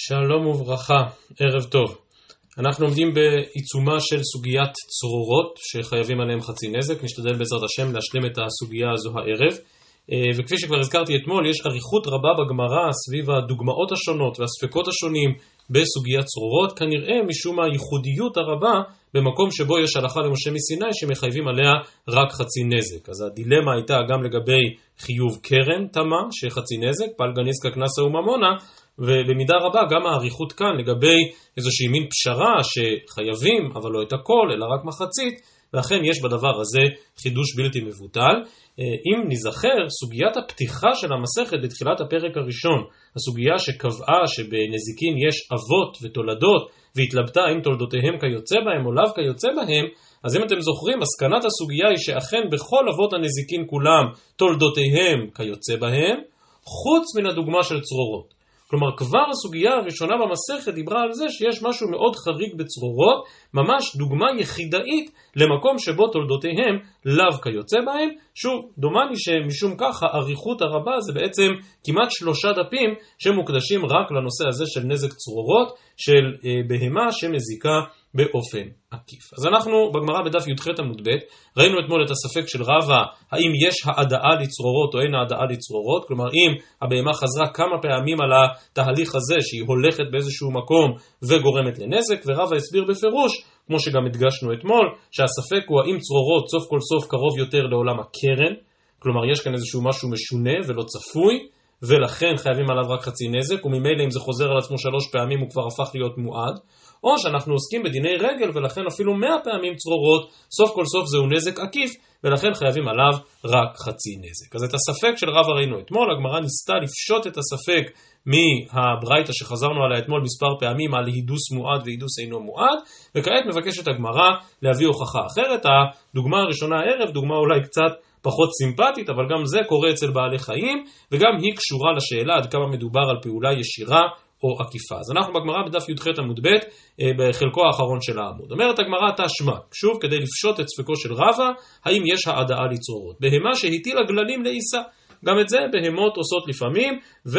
שלום וברכה, ערב טוב. אנחנו עומדים בעיצומה של סוגיית צרורות שחייבים עליהם חצי נזק. נשתדל בעזרת השם להשלים את הסוגיה הזו הערב. וכפי שכבר הזכרתי אתמול, יש אריכות רבה בגמרא סביב הדוגמאות השונות והספקות השונים בסוגיית צרורות, כנראה משום הייחודיות הרבה במקום שבו יש הלכה למשה מסיני שמחייבים עליה רק חצי נזק. אז הדילמה הייתה גם לגבי חיוב קרן תמה שחצי נזק, פלגה ניסקה קנסה וממונה, ובמידה רבה גם האריכות כאן לגבי איזושהי מין פשרה שחייבים אבל לא את הכל אלא רק מחצית, ואכן יש בדבר הזה חידוש בלתי מבוטל. אם נזכר, סוגיית הפתיחה של המסכת בתחילת הפרק הראשון, הסוגיה שקבעה שבנזיקין יש אבות ותולדות והתלבטה אם תולדותיהם כיוצא בהם או לאו כיוצא בהם, אז אם אתם זוכרים, מסקנת הסוגיה היא שאכן בכל אבות הנזיקין כולם תולדותיהם כיוצא בהם, חוץ מן הדוגמה של צרורות. כלומר, כבר הסוגיה הראשונה במסכת דיברה על זה שיש משהו מאוד חריג בצרורות, ממש דוגמה יחידאית למקום שבו תולדותיהם לאו כיוצא בהם. שוב, דומני שמשום כך האריכות הרבה זה בעצם כמעט 3 דפים שמוקדשים רק לנושא הזה של נזק צרורות, של בהמה שמזיקה באופן עקיף. אז אנחנו בגמרא בדף י"ח עמוד ב' ראינו אתמול את הספק של רבא, האם יש העדאה לצרורות או אין העדאה לצרורות, כלומר אם הבהמה חזרה כמה פעמים על התהליך הזה שהיא הולכת באיזשהו מקום וגורמת לנזק, ורבא הסביר בפירוש, כמו שגם הדגשנו אתמול, שהספק הוא האם צרורות סוף כל סוף קרוב יותר לעולם הקרן, כלומר יש כאן איזשהו משהו משונה ולא צפוי, ולכן חייבים עליו רק חצי נזק, וממילא אם זה חוזר על עצמו 3 פעמים הוא כבר הפך להיות מועד, או שאנחנו עוסקים בדיני רגל ולכן אפילו 100 פעמים צרורות, סוף כל סוף זהו נזק עקיף, ולכן חייבים עליו רק חצי נזק. אז את הספק של רבא ראינו אתמול, הגמרא ניסתה לפשוט את הספק מהברייתא שחזרנו עליה אתמול מספר פעמים על הידוס מועד והידוס אינו מועד, וכעת מבקשת הגמרא להביא הוכחה אחרת. הדוגמה הראשונה הערב, דוגמה אולי קצת פחות סימפטית, אבל גם זה קורה אצל בעלי חיים, וגם היא קשורה לשאלה עד כמה מדובר על פעולה ישירה או עקיפה. אז אנחנו בגמרא בדף י"ח עמוד ב' בחלקו האחרון של העמוד. אומרת הגמרא תשמע, שוב כדי לפשוט את ספקו של רבא, האם יש העדאה לצרורות. בהמה שהטילה גללים לעיסה, גם את זה בהמות עושות לפעמים,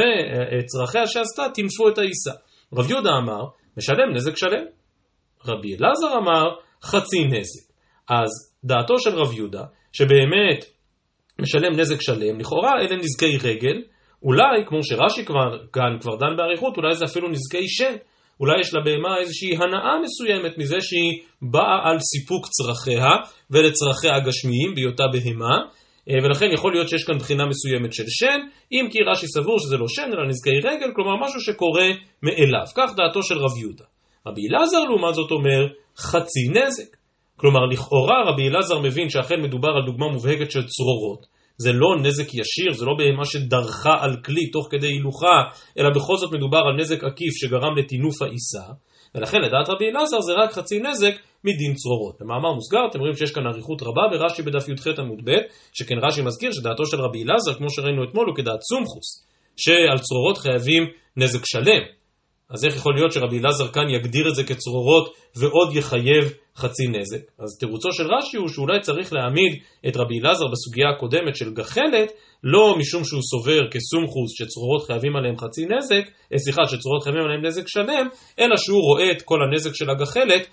וצרכיה שעשתה תינפו את העיסה. רב יהודה אמר, משלם נזק שלם. רבי אלעזר אמר, חצי נזק. אז דעתו של רב יהודה, שבאמת משלם נזק שלם, לכאורה אלה נזקי רגל, אולי, כמו שרש"י כבר דן באריכות, אולי זה אפילו נזקי שן. אולי יש לבהמה איזושהי הנאה מסוימת מזה שהיא באה על סיפוק צרכיה ולצרכיה הגשמיים בהיותה בהמה, ולכן יכול להיות שיש כאן בחינה מסוימת של שן, אם כי רש"י סבור שזה לא שן אלא נזקי רגל, כלומר משהו שקורה מאליו. כך דעתו של רב יהודה. רבי אלעזר לעומת זאת אומר חצי נזק. כלומר לכאורה רבי אלעזר מבין שאכן מדובר על דוגמה מובהקת של צרורות, זה לא נזק ישיר, זה לא בהמה שדרכה על כלי תוך כדי הילוכה, אלא בכל זאת מדובר על נזק עקיף שגרם לטינוף העיסה, ולכן לדעת רבי אלעזר זה רק חצי נזק מדין צרורות. במאמר מוסגר אתם רואים שיש כאן אריכות רבה ברש"י בדף י"ח עמוד ב', שכן רש"י מזכיר שדעתו של רבי אלעזר, כמו שראינו אתמול, הוא כדעת סומכוס, שעל צרורות חייבים נזק שלם. אז איך יכול להיות שרבי אלעזר כאן יגדיר את זה כצרורות ועוד יחייב חצי נזק? אז תירוצו של רש"י הוא שאולי צריך להעמיד את רבי אלעזר בסוגיה הקודמת של גחלת, לא משום שהוא סובר כסומכוס שצרורות חייבים עליהם חצי נזק, שצרורות חייבים עליהם נזק שלם, אלא שהוא רואה את כל הנזק של הגחלת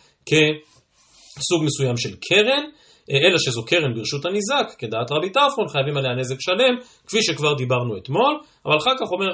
כסוג מסוים של קרן, אלא שזו קרן ברשות הניזק, כדעת רבי טרפון, חייבים עליה נזק שלם, כפי שכבר דיברנו אתמול, אבל אחר כך אומר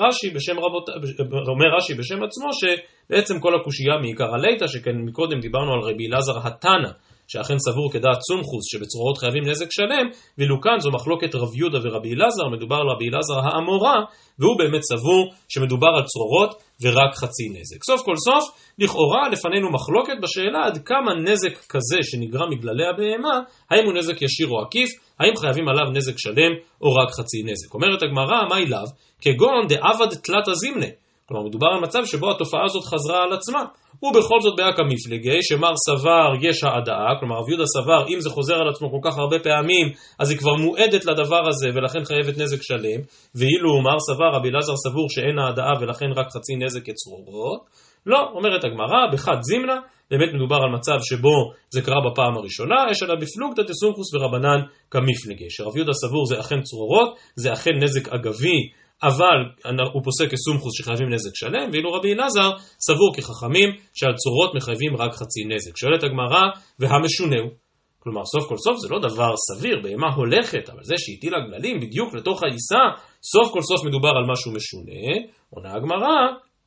רש"י בשם עצמו, שבעצם כל הקושייה מעיקר הליטה, שכן מקודם דיברנו על רבי אלעזר התנא, שאכן סבור כדעת סומכוס, שבצרורות חייבים נזק שלם, ואילו כאן זו מחלוקת רב יהודה ורבי אלעזר, מדובר על רבי אלעזר האמורא, והוא באמת סבור שמדובר על צרורות ורק חצי נזק. סוף כל סוף, לכאורה לפנינו מחלוקת בשאלה עד כמה נזק כזה שנגרם מגללי הבהמה, האם הוא נזק ישיר או עקיף, האם חייבים עליו נזק שלם או רק חצי נזק. אומרת הגמרא, מה אליו? כגון דעבד תלת הזימנה. כלומר, מדובר על מצב שבו התופעה הזאת חזרה על עצמה. ובכל זאת באקא מפלגי, שמר סבר יש העדאה, כלומר רב יהודה סבר, אם זה חוזר על עצמו כל כך הרבה פעמים, אז היא כבר מועדת לדבר הזה, ולכן חייבת נזק שלם, ואילו מר סבר, רבי אלעזר סבור שאין העדאה, ולכן רק חצי נזק כצרורות. לא, אומרת הגמרא, בחד זימנה, באמת מדובר על מצב שבו זה קרה בפעם הראשונה, יש עליו בפלוגתא דסומכוס ורבנן כמפלגי, שרב יהודה סבור זה אכן צרורות, זה אכן נזק אגבי, אבל הוא פוסק כסומכוס שחייבים נזק שלם, ואילו רבי אלעזר סבור כחכמים שעל צרורות מחייבים רק חצי נזק. שואלת הגמרא, והמשונהו? כלומר, סוף כל סוף זה לא דבר סביר, בהמה הולכת, אבל זה שהטילה גללים בדיוק לתוך העיסה, סוף כל סוף מדובר על משהו משונה. עונה הגמרא,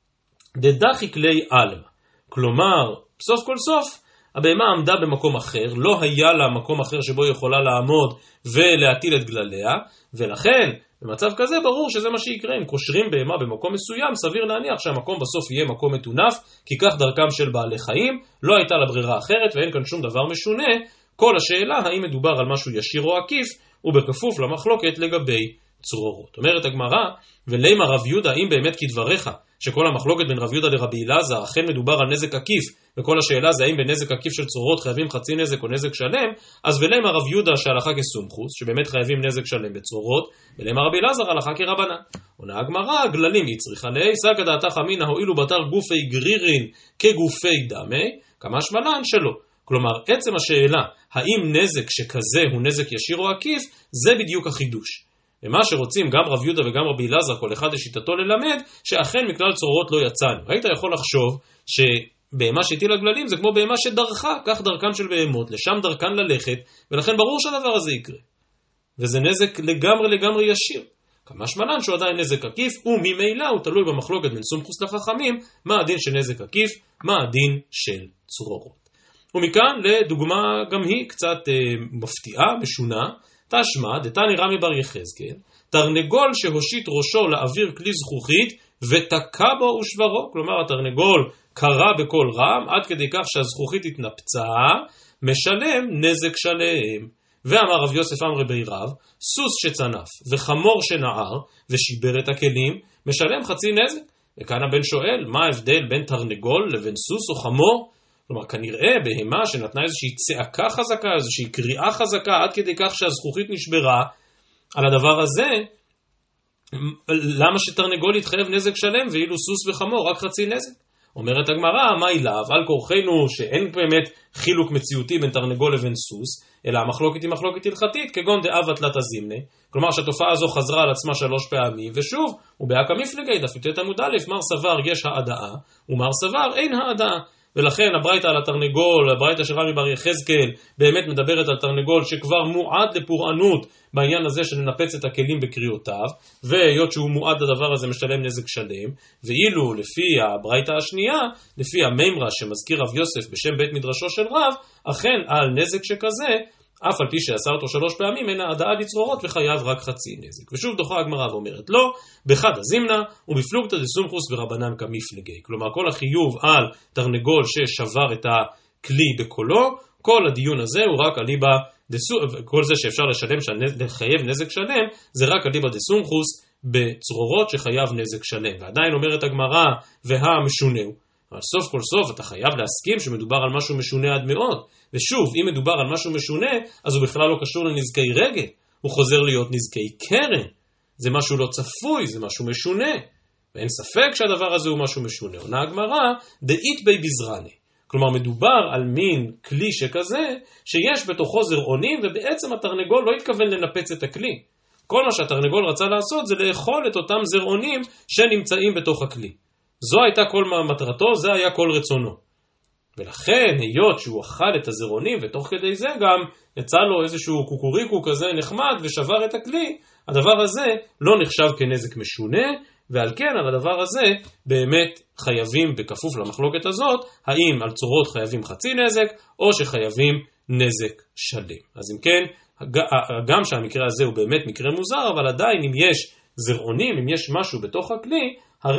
דדחי כלי אלמה. כלומר, סוף כל סוף, הבהמה עמדה במקום אחר, לא היה לה מקום אחר שבו היא יכולה לעמוד ולהטיל את גלליה, ולכן, במצב כזה ברור שזה מה שיקרה. אם קושרים בהמה במקום מסוים, סביר להניח שהמקום בסוף יהיה מקום מטונף, כי כך דרכם של בעלי חיים, לא הייתה לה ברירה אחרת ואין כאן שום דבר משונה. כל השאלה האם מדובר על משהו ישיר או עקיף, ובכפוף למחלוקת לגבי צרורות. אומרת הגמרא, ולימה רב יהודה, אם באמת כדבריך, שכל המחלוקת בין רב יהודה לרבי אלעזר אכן מדובר על נזק עקיף, וכל השאלה זה האם בנזק עקיף של צרורות חייבים חצי נזק או נזק שלם, אז ולימה רב יהודה שהלכה כסומכוס, שבאמת חייבים נזק שלם בצרורות, ולימה רבי אלעזר הלכה כרבנן. עונה הגמרא, גללים היא צריכה להי, סלקא דעתך אמינא הואילו בתר גופי גרירין כגופי דמי, כמשמע לן שלא. כלומר, עצם השאלה, האם נזק שכזה הוא נזק ישיר או עקיף, זה בדיוק החידוש. ומה שרוצים גם רב יהודה וגם רבי אלעזר, כל אחד לשיטתו ללמד, שאכן מכלל צרורות לא יצאנו. היית יכול לחשוב שבהמה שהטילה גללים זה כמו בהמה שדרכה, כך דרכן של בהמות, לשם דרכן ללכת, ולכן ברור שהדבר הזה יקרה. וזה נזק לגמרי ישיר. כמשמע לן שהוא עדיין נזק עקיף, וממילא הוא תלוי במחלוקת בין סומכוס לחכמים, מה הדין של נזק עקיף, מה הדין של צרורות. ומכאן לדוגמה גם היא קצת מפתיעה, משונה, תשמע, דתני רמי בר יחזקאל, תרנגול שהושיט ראשו לאוויר כלי זכוכית ותקע בו ושברו, כלומר התרנגול קרא בקול רם עד כדי כך שהזכוכית התנפצה, משלם נזק שלם. ואמר רב יוסף אמרי בי רב, סוס שצנף וחמור שנער ושיבר את הכלים, משלם חצי נזק. וכאן הבן שואל, מה ההבדל בין תרנגול לבין סוס או חמור? כלומר, כנראה בהמה שנתנה איזושהי צעקה חזקה, איזושהי קריאה חזקה, עד כדי כך שהזכוכית נשברה, על הדבר הזה, למה שתרנגול יתחייב נזק שלם, ואילו סוס וחמור רק חצי נזק? אומרת הגמרא, מה אליו? על כורחנו שאין באמת חילוק מציאותי בין תרנגול לבין סוס, אלא המחלוקת היא מחלוקת הלכתית, כגון דאבה תלת הזימנה, כלומר שהתופעה הזו חזרה על עצמה 3 פעמים, ושוב, ובהקא מפלגי, דף י"ט עמוד א', מר סבר יש העדאה, ומר סבר אין העדאה. ולכן הברייתא על התרנגול, הברייתא של רמי בר יחזקאל, באמת מדברת על תרנגול שכבר מועד לפורענות בעניין הזה של לנפץ את הכלים בקריאותיו, והיות שהוא מועד לדבר הזה משלם נזק שלם, ואילו לפי הברייתא השנייה, לפי הממרה שמזכיר רב יוסף בשם בית מדרשו של רב, אכן על נזק שכזה, אף על פי שעשה אותו 3 פעמים, אין העדאה לצרורות וחייב רק חצי נזק. ושוב דוחה הגמרא ואומרת לא, בחד הזימנה ובפלוגתא דסומכוס ורבנן כמפלגי. כלומר כל החיוב על תרנגול ששבר את הכלי בקולו, כל הדיון הזה הוא רק אליבא דסומכוס, כל זה שאפשר לחייב נזק שלם, זה רק אליבא דסומכוס בצרורות שחייב נזק שלם. ועדיין אומרת הגמרא והמשונהו. אבל סוף כל סוף אתה חייב להסכים שמדובר על משהו משונה עד מאוד. ושוב, אם מדובר על משהו משונה, אז הוא בכלל לא קשור לנזקי רגל. הוא חוזר להיות נזקי קרן. זה משהו לא צפוי, זה משהו משונה. ואין ספק שהדבר הזה הוא משהו משונה. עונה הגמרא, דאית בי בזרני. כלומר, מדובר על מין כלי שכזה, שיש בתוכו זרעונים, ובעצם התרנגול לא התכוון לנפץ את הכלי. כל מה שהתרנגול רצה לעשות זה לאכול את אותם זרעונים שנמצאים בתוך הכלי. זו הייתה כל מטרתו, זה היה כל רצונו. ולכן, היות שהוא אכל את הזרעונים, ותוך כדי זה גם יצא לו איזשהו קוקוריקו כזה נחמד ושבר את הכלי, הדבר הזה לא נחשב כנזק משונה, ועל כן על הדבר הזה באמת חייבים בכפוף למחלוקת הזאת, האם על צורות חייבים חצי נזק, או שחייבים נזק שלם. אז אם כן, גם שהמקרה הזה הוא באמת מקרה מוזר, אבל עדיין אם יש זרעונים, אם יש משהו בתוך הכלי,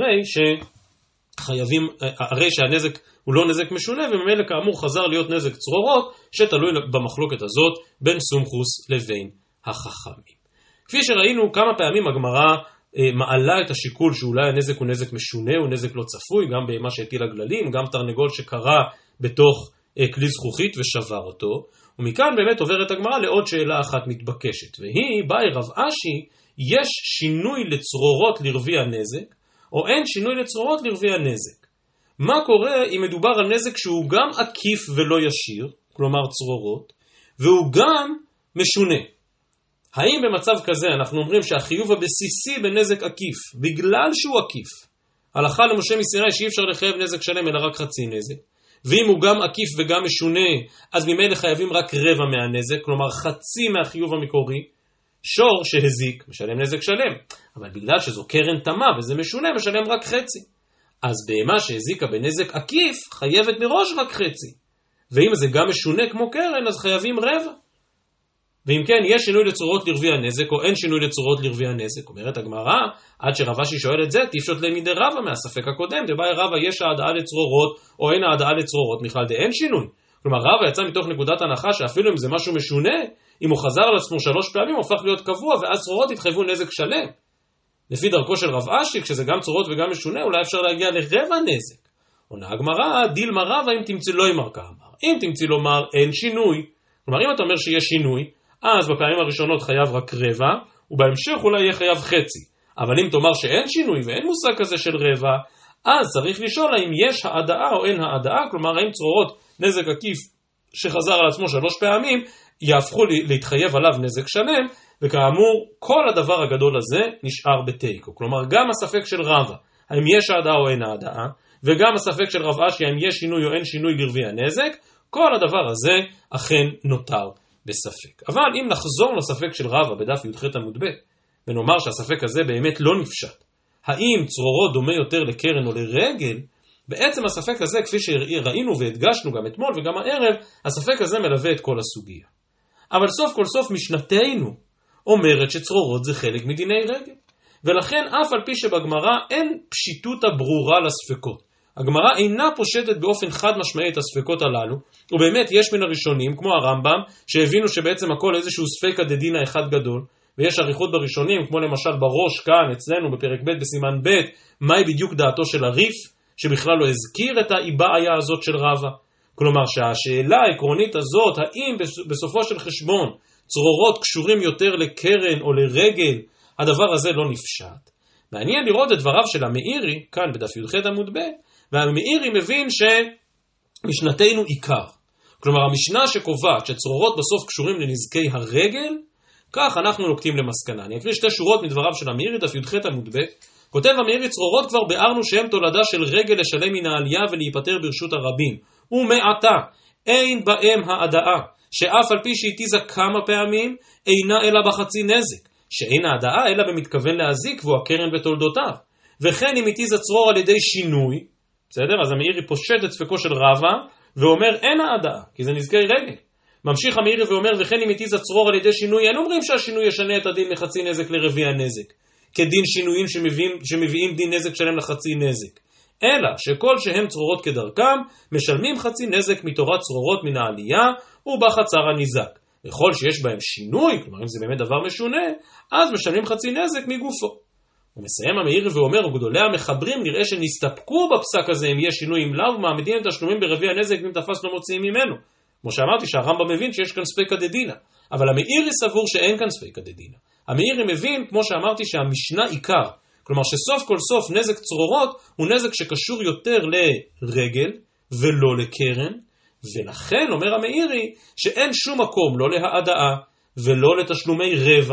הרי שהנזק הוא לא נזק משונה, וממילא כאמור חזר להיות נזק צרורות, שתלוי במחלוקת הזאת בין סומכוס לבין החכמים. כפי שראינו כמה פעמים הגמרא מעלה את השיקול שאולי הנזק הוא נזק משונה, הוא נזק לא צפוי, גם בהמה שהטילה גללים, גם תרנגול שקרא בתוך כלי זכוכית ושבר אותו, ומכאן באמת עוברת הגמרא לעוד שאלה אחת מתבקשת, והיא, באי רב אשי, יש שינוי לצרורות לרווי הנזק, או אין שינוי לצרורות לרווי הנזק. מה קורה אם מדובר על נזק שהוא גם עקיף ולא ישיר, כלומר צרורות, והוא גם משונה? האם במצב כזה אנחנו אומרים שהחיוב הבסיסי בנזק עקיף, בגלל שהוא עקיף, הלכה למשה מסיני שאי אפשר לחייב נזק שלם אלא רק חצי נזק, ואם הוא גם עקיף וגם משונה, אז ממילא חייבים רק רבע מהנזק, כלומר חצי מהחיוב המקורי, שור שהזיק משלם נזק שלם, אבל בגלל שזו קרן תמה וזה משונה משלם רק חצי. אז בהמה שהזיקה בנזק עקיף חייבת מראש רק חצי, ואם זה גם משונה כמו קרן אז חייבים רבע. ואם כן, יש שינוי לצורות לרביע הנזק או אין שינוי לצורות לרביע הנזק. אומרת הגמרא, עד שרבשי שואל את זה, תפשוט למידי רבא מהספק הקודם, דבאי רבא יש העדאה לצרורות או אין העדאה לצרורות, בכלל דאין שינוי. כלומר רבא יצא מתוך נקודת הנחה שאפילו אם זה משהו משונה, אם הוא חזר על עצמו 3 פעמים הוא הופך להיות קבוע ואז צרורות יתחייבו נזק שלם. לפי דרכו של רב אשי, כשזה גם צרורות וגם משונה, אולי אפשר להגיע לרבע נזק. עונה הגמרא, דילמה רבא אם תמציא לו אמר כאמר. אם תמציא לומר אין שינוי, כלומר אם אתה אומר שיש שינוי, אז בפעמים הראשונות חייב רק רבע, ובהמשך אולי יהיה חייב חצי. אבל אם תאמר שאין שינוי ואין מושג כזה של רבע, אז צריך לשאול האם יש העדאה או אין העדאה, כלומר האם צרורות נזק עקיף שחזר על עצמו 3 פעמים, יהפכו להתחייב עליו נזק שלם, וכאמור כל הדבר הגדול הזה נשאר בתיקו. כלומר גם הספק של רבא, האם יש העדאה או אין העדאה, וגם הספק של רב אשי, האם יש שינוי או אין שינוי לרביע הנזק, כל הדבר הזה אכן נותר בספק. אבל אם נחזור לספק של רבא בדף י"ח עמוד ב' ונאמר שהספק הזה באמת לא נפשט, האם צרורות דומה יותר לקרן או לרגל, בעצם הספק הזה כפי שראינו והדגשנו גם אתמול וגם הערב, הספק הזה מלווה את כל הסוגיה. אבל סוף כל סוף משנתנו אומרת שצרורות זה חלק מדיני רגל, ולכן אף על פי שבגמרא אין פשיטות הברורה לספקות. הגמרא אינה פושטת באופן חד משמעי את הספקות הללו, ובאמת יש מן הראשונים, כמו הרמב"ם, שהבינו שבעצם הכל איזשהו ספקא דדינא אחד גדול, ויש עריכות בראשונים, כמו למשל בראש כאן אצלנו בפרק ב' בסימן ב', מהי בדיוק דעתו של הריף, שבכלל לא הזכיר את הבעיה הזאת של רבא. כלומר שהשאלה העקרונית הזאת, האם בסופו של חשבון צרורות קשורים יותר לקרן או לרגל, הדבר הזה לא נפשט. מעניין לראות את דבריו של המאירי, כאן בדף י"ח עמוד ב', והמאירי מבין שמשנתנו עיקר. כלומר המשנה שקובעת שצרורות בסוף קשורים לנזקי הרגל, כך אנחנו נוקטים למסקנה. אני אקריא 2 שורות מדבריו של המאירי, דף י"ח עמוד ב'. כותב המאירי, צרורות כבר ביארנו שהם תולדה של רגל לשלם מן העלייה ולהיפטר ברשות הרבים. ומעתה אין בהם העדאה, שאף על פי שהתיזה כמה פעמים, אינה אלא בחצי נזק, שאין העדאה אלא במתכוון להזיק והוא הקרן בתולדותיו. וכן אם התיזה צרור על ידי שינוי, בסדר? אז המאירי פושט את ספקו של רבא ואומר אין העדאה, כי זה נזקי רגל. ממשיך המאירי ואומר וכן אם התיזה צרור על ידי שינוי, אין אומרים שהשינוי ישנה את הדין מחצי נזק לרביע הנזק, כדין שינויים שמביאים דין נזק שלם לחצי נזק. אלא שכל שהם צרורות כדרכם, משלמים חצי נזק מתורת צרורות מן העלייה, ובחצר הניזק. וכל שיש בהם שינוי, כלומר אם זה באמת דבר משונה, אז משלמים חצי נזק מגופו. הוא מסיים המאירי ואומר, וגדולי המחברים נראה שנסתפקו בפסק הזה אם יש שינוי אם לאו, מעמידים את השלומים ברביע הנזק אם תפס לא מוציאים ממנו. כמו שאמרתי שהרמב"ם מבין שיש כאן ספקא דדינא, אבל המאירי סבור שאין כאן ספקא דדינא. המאירי מבין, כמו שאמרתי, שהמשנה עיקר, כלומר שסוף כל סוף נזק צרורות הוא נזק שקשור יותר לרגל ולא לקרן, ולכן אומר המאירי שאין שום מקום לא להעדאה ולא לתשלומי רבע,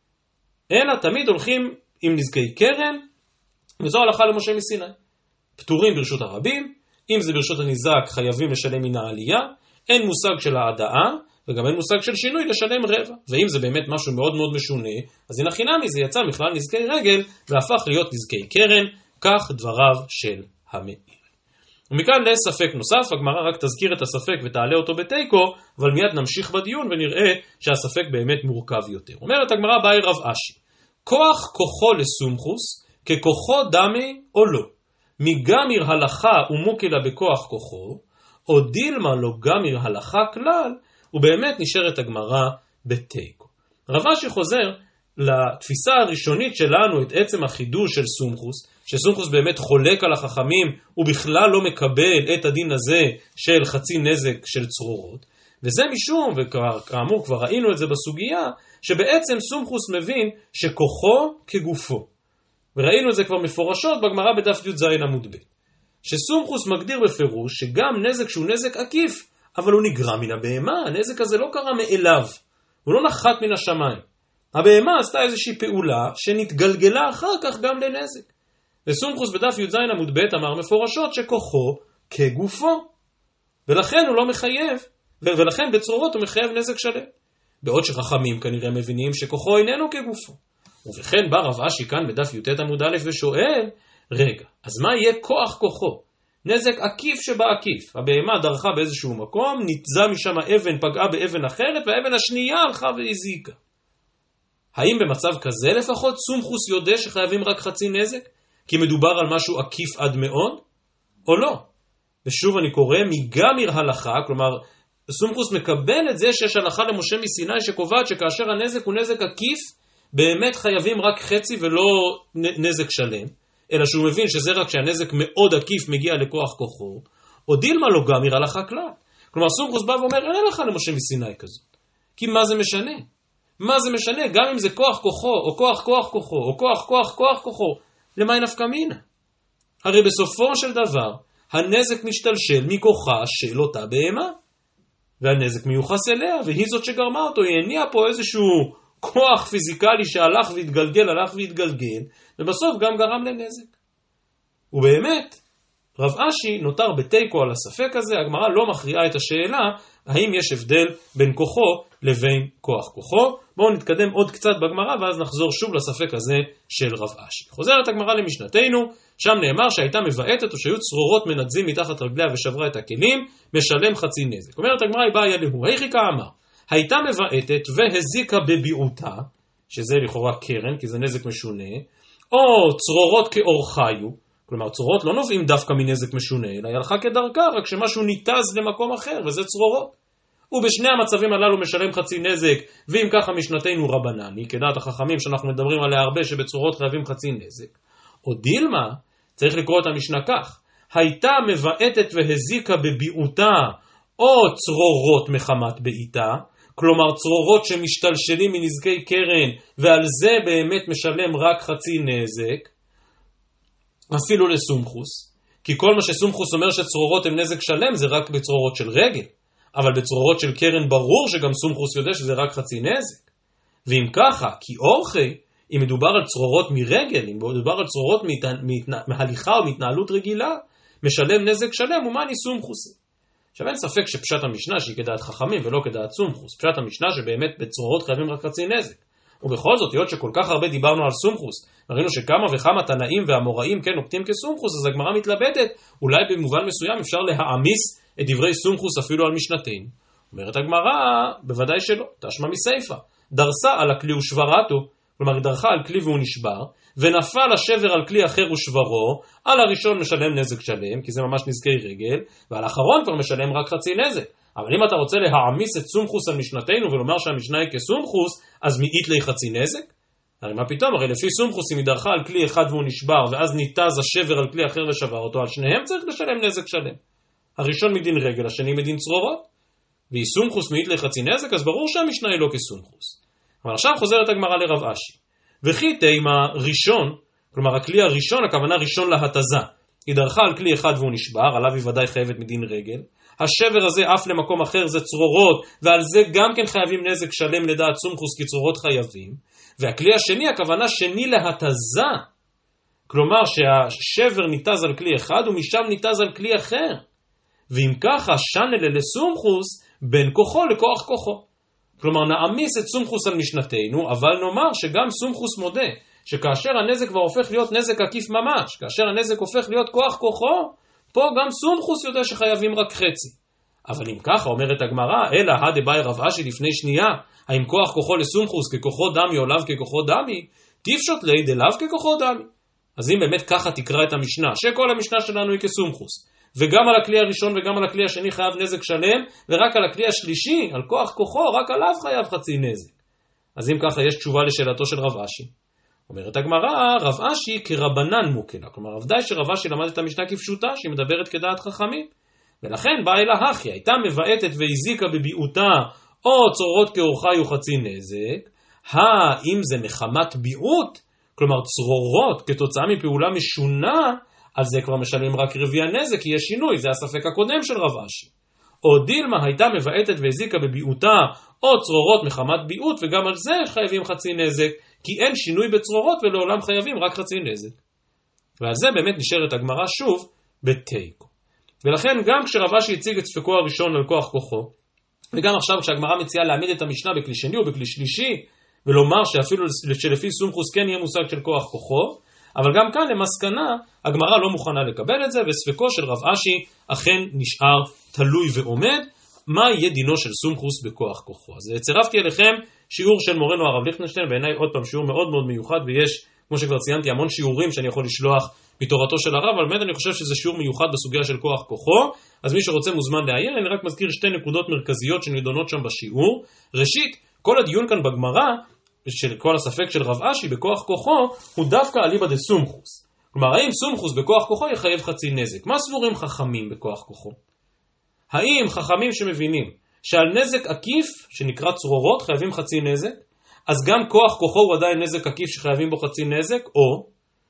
אלא תמיד הולכים עם נזקי קרן, וזו הלכה למשה מסיני. פטורים ברשות הרבים, אם זה ברשות הניזק חייבים לשלם מן העלייה, אין מושג של העדאה, וגם אין מושג של שינוי לשלם רבע. ואם זה באמת משהו מאוד מאוד משונה, אז הנה חינמי זה יצא מכלל נזקי רגל, והפך להיות נזקי קרן, כך דבריו של המאירי. ומכאן לספק נוסף, הגמרא רק תזכיר את הספק ותעלה אותו בתיקו, אבל מיד נמשיך בדיון ונראה שהספק באמת מורכב יותר. אומרת הגמרא באי רב אשי, כוח כוחו לסומכוס, ככוחו דמי או לא. מגמיר הלכה ומוקילה בכוח כוחו, או דילמה לא גמיר הלכה כלל, ובאמת נשארת הגמרא בתיקו. רב אשי חוזר לתפיסה הראשונית שלנו את עצם החידוש של סומכוס, שסומכוס באמת חולק על החכמים, ובכלל לא מקבל את הדין הזה של חצי נזק של צרורות. וזה משום, וכאמור כבר ראינו את זה בסוגיה, שבעצם סומכוס מבין שכוחו כגופו. וראינו את זה כבר מפורשות בגמרא בדף י"ז עמוד ב'. שסומכוס מגדיר בפירוש שגם נזק שהוא נזק עקיף, אבל הוא נגרע מן הבהמה, הנזק הזה לא קרה מאליו, הוא לא נחת מן השמיים. הבהמה עשתה איזושהי פעולה שנתגלגלה אחר כך גם לנזק. וסומכוס בדף י"ז עמוד ב' אמר מפורשות שכוחו כגופו. ולכן הוא לא מחייב, ולכן בצרורות הוא מחייב נזק שלם. בעוד שחכמים כנראה מבינים שכוחו איננו כגופו. ובכן בא רב אשי כאן בדף י"ט עמוד א' ושואל, רגע, אז מה יהיה כוח כוחו? נזק עקיף שבעקיף. הבהמה דרכה באיזשהו מקום, נתזה משם אבן, פגעה באבן אחרת, והאבן השנייה הלכה והזיקה. האם במצב כזה לפחות סומכוס יודע שחייבים רק חצי נזק? כי מדובר על משהו עקיף עד מאוד? או לא? ושוב אני קורא מגמיר הלכה, כלומר סומכוס מקבל את זה שיש הלכה למשה מסיני שקובעת שכאשר הנזק הוא נזק עקיף, באמת חייבים רק חצי ולא נזק שלם, אלא שהוא מבין שזה רק שהנזק מאוד עקיף מגיע לכוח כוחו, או דילמה לא גמיר הלכה כלל. כלומר סומכוס בא ואומר אין הלכה למשה מסיני כזאת. כי מה זה משנה? מה זה משנה? גם אם זה כוח כוחו, או כוח כוחו, או כוח כוחו, למה נפקא מינה? הרי בסופו של דבר, הנזק משתלשל מכוחה של אותה בהמה, והנזק מיוחס אליה, והיא זאת שגרמה אותו, היא הניעה פה איזשהו כוח פיזיקלי שהלך והתגלגל, ובסוף גם גרם לנזק. ובאמת, רב אשי נותר בתיקו על הספק הזה, הגמרא לא מכריעה את השאלה, האם יש הבדל בין כוחו לבין כוח כוחו. בואו נתקדם עוד קצת בגמרא, ואז נחזור שוב לספק הזה של רב אשי. חוזרת הגמרא למשנתנו, שם נאמר שהייתה מבעטת או שהיו צרורות מנדזים מתחת רגליה ושברה את הכלים, משלם חצי נזק. אומרת הגמרא, היא באה ילהו, היכי אמר, הייתה מבעטת והזיקה בביעותה, שזה לכאורה קרן, כי זה נזק משונה, או צרורות כאורחיו, כלומר צרורות לא נובעים דווקא מנזק משונה, אלא היא הלכה כדרכה, רק שמשהו ניתז למקום אחר, וזה צרורות. ובשני המצבים הללו משלם חצי נזק, ואם ככה משנתנו רבנני, כדעת החכמים שאנחנו מדברים עליה הרבה שבצרורות חייבים חצי נזק. או דילמה, צריך לקרוא את המשנה כך, הייתה מבעטת והזיקה בביעותה, או צרורות מחמת בעיתה, כלומר צרורות שמשתלשלים מנזקי קרן, ועל זה באמת משלם רק חצי נזק, אפילו לסומכוס, כי כל מה שסומכוס אומר שצרורות הם נזק שלם זה רק בצרורות של רגל, אבל בצרורות של קרן ברור שגם סומכוס יודע שזה רק חצי נזק. ואם ככה, כי אורחי, אם מדובר על צרורות מרגל, אם מדובר על צרורות מהליכה או מתנהלות רגילה, משלם נזק שלם ומאני סומכוסי. עכשיו אין ספק שפשט המשנה שהיא כדעת חכמים ולא כדעת סומכוס, פשט המשנה שבאמת בצרורות חייבים רק חצי נזק. ובכל זאת, היות שכל כך הרבה דיברנו על סומכוס, ראינו שכמה וכמה תנאים והמוראים כן נוקטים כסומכוס, אז הגמרא מתלבטת, אולי במובן מסוים אפשר להעמיס את דברי סומכוס אפילו על משנתנו. אומרת הגמרא, בוודאי שלא, תשמע מסייפה, דרסה על הכלי ושברתו, כלומר היא דרכה על כלי והוא נשבר, ונפל השבר על כלי אחר ושברו, על הראשון משלם נזק שלם, כי זה ממש נזקי רגל, ועל האחרון כבר משלם רק חצי נזק. אבל אם אתה רוצה להעמיס את סומכוס על משנתנו ולומר שהמשנה היא כסומכוס, אז מאית לי חצי נזק? הרי מה פתאום? הרי לפי סומכוס אם היא דרכה על כלי אחד והוא נשבר, ואז ניתז השבר על כלי אחר ושבר אותו, על שניהם צריך לשלם נזק שלם. הראשון מדין רגל, השני מדין צרורות. והיא סומכוס מאית לי חצי נזק, אז ברור שהמשנה היא לא כסומכוס. אבל עכשיו חוזרת הגמרא לרב אשי. וכי תימה ראשון, כלומר הכלי הראשון, הכוונה ראשון להתזה. היא דרכה על כלי אחד והוא נשבר, עליו היא ודאי חייבת מדין רגל. השבר הזה אף למקום אחר זה צרורות, ועל זה גם כן חייבים נזק שלם לדעת סומכוס כי צרורות חייבים. והכלי השני, הכוונה שני להתזה. כלומר שהשבר ניתז על כלי אחד ומשם ניתז על כלי אחר. ואם ככה שנלה לסומכוס בין כוחו לכוח כוחו. כלומר נעמיס את סומכוס על משנתנו, אבל נאמר שגם סומכוס מודה שכאשר הנזק כבר הופך להיות נזק עקיף ממש, כאשר הנזק הופך להיות כוח כוחו, פה גם סומכוס יודע שחייבים רק חצי. אבל אם ככה אומרת הגמרא, אלא הדבאי רב אשי לפני שנייה, האם כוח כוחו לסומכוס ככוחו דמי או לאו ככוחו דמי, תפשוט לי דלאו ככוחו דמי. אז אם באמת ככה תקרא את המשנה, שכל המשנה שלנו היא כסומכוס, וגם על הכלי הראשון וגם על הכלי השני חייב נזק שלם, ורק על הכלי השלישי, על כוח כוחו, רק עליו חייב חצי נזק. אז אם ככה יש תשובה לשאלתו של רב אשי. אומרת הגמרא, רב אשי כרבנן מוקלה, כלומר ודאי שרב אשי למד את המשנה כפשוטה, שהיא מדברת כדעת חכמים, ולכן באה אלה הכי, הייתה מבעטת והזיקה בביעותה, או צרורות כאורחיו חצי נזק, אם זה מחמת ביעוט, כלומר צרורות כתוצאה מפעולה משונה, על זה כבר משלמים רק רביע נזק, כי יש שינוי, זה הספק הקודם של רב אשי. או דילמה הייתה מבעטת והזיקה בביעותה, או צרורות מחמת ביעות, וגם על זה חייבים חצי נזק, כי אין שינוי בצרורות ולעולם חייבים רק חצי נזק. ועל זה באמת נשארת הגמרא שוב בתיקו. ולכן גם כשרב אשי הציג את ספקו הראשון על כוח כוחו, וגם עכשיו כשהגמרא מציעה להעמיד את המשנה בכלי שני ובכלי שלישי, ולומר שאפילו שלפי סומכוס כן יהיה מושג של כוח כוחו, אבל גם כאן למסקנה הגמרא לא מוכנה לקבל את זה, וספקו של רב אשי אכן נשאר תלוי ועומד, מה יהיה דינו של סומכוס בכוח כוחו. אז צירפתי אליכם שיעור של מורנו הרב ליכטנשטיין, בעיניי עוד פעם שיעור מאוד מאוד מיוחד, ויש, כמו שכבר ציינתי, המון שיעורים שאני יכול לשלוח מתורתו של הרב, אבל באמת אני חושב שזה שיעור מיוחד בסוגיה של כוח כוחו, אז מי שרוצה מוזמן לעיין. אני רק מזכיר שתי נקודות מרכזיות שנידונות שם בשיעור. ראשית, כל הדיון כאן בגמרא, של כל הספק של רב אשי בכוח כוחו, הוא דווקא אליבא דסומכוס. כלומר, האם סומכוס בכוח כוחו יחייב חצי נזק? מה סבורים חכמים בכוח כוחו? האם חכמים שמבינים שעל נזק עקיף, שנקרא צרורות, חייבים חצי נזק, אז גם כוח כוחו הוא עדיין נזק עקיף שחייבים בו חצי נזק, או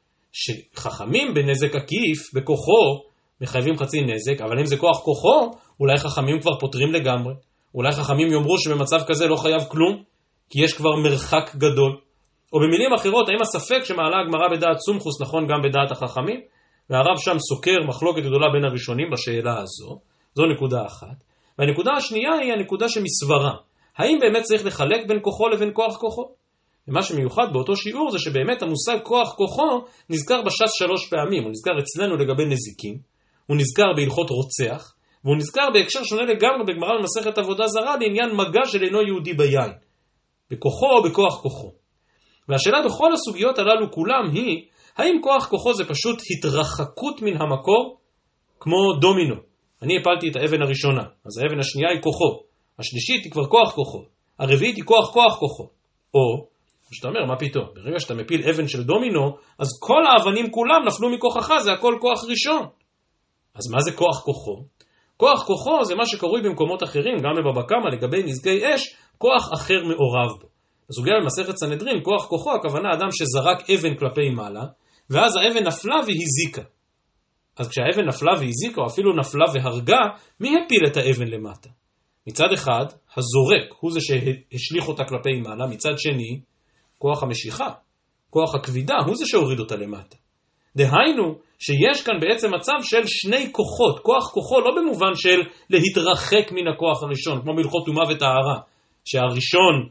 שחכמים בנזק עקיף, בכוחו, מחייבים חצי נזק, אבל אם זה כוח כוחו, אולי חכמים כבר פותרים לגמרי. אולי חכמים יאמרו שבמצב כזה לא חייב כלום, כי יש כבר מרחק גדול. או במילים אחרות, האם הספק שמעלה הגמרא בדעת סומכוס נכון גם בדעת החכמים? והרב שם סוקר מחלוקת גדולה בין הראשונים בשאלה הזו. זו נקודה אחת. והנקודה השנייה היא הנקודה שמסברה. האם באמת צריך לחלק בין כוחו לבין כוח כוחו? ומה שמיוחד באותו שיעור זה שבאמת המושג כוח כוחו נזכר בש"ס 3 פעמים. הוא נזכר אצלנו לגבי נזיקים, הוא נזכר בהלכות רוצח, והוא נזכר בהקשר שונה לגמרי בגמרא במסכת עבודה זרה לעניין מגע של אינו יהודי ביין. בכוחו או בכוח כוחו. והשאלה בכל הסוגיות הללו כולם היא, האם כוח כוחו זה פשוט התרחקות מן המקור? כמו דומינו. אני הפלתי את האבן הראשונה, אז האבן השנייה היא כוחו. השלישית היא כבר כוח כוחו. הרביעית היא כוח כוחו. או, שאתה אומר, מה פתאום? ברגע שאתה מפיל אבן של דומינו, אז כל האבנים כולם נפלו מכוחך, זה הכל כוח ראשון. אז מה זה כוח כוחו? כוח כוחו זה מה שקרוי במקומות אחרים, גם בבבא קמא לגבי נזקי אש, כוח אחר מעורב בו. בסוגיה במסכת סנהדרין, כוח כוחו, הכוונה אדם שזרק אבן כלפי מעלה, ואז האבן נפלה והזיקה. אז כשהאבן נפלה והזיקה, או אפילו נפלה והרגה, מי הפיל את האבן למטה? מצד אחד, הזורק הוא זה שהשליך אותה כלפי מעלה, מצד שני, כוח המשיכה, כוח הכבידה, הוא זה שהוריד אותה למטה. דהיינו, שיש כאן בעצם מצב של שני כוחות, כוח כוחו לא במובן של להתרחק מן הכוח הראשון, כמו בהלכות טומאה וטהרה, שהראשון,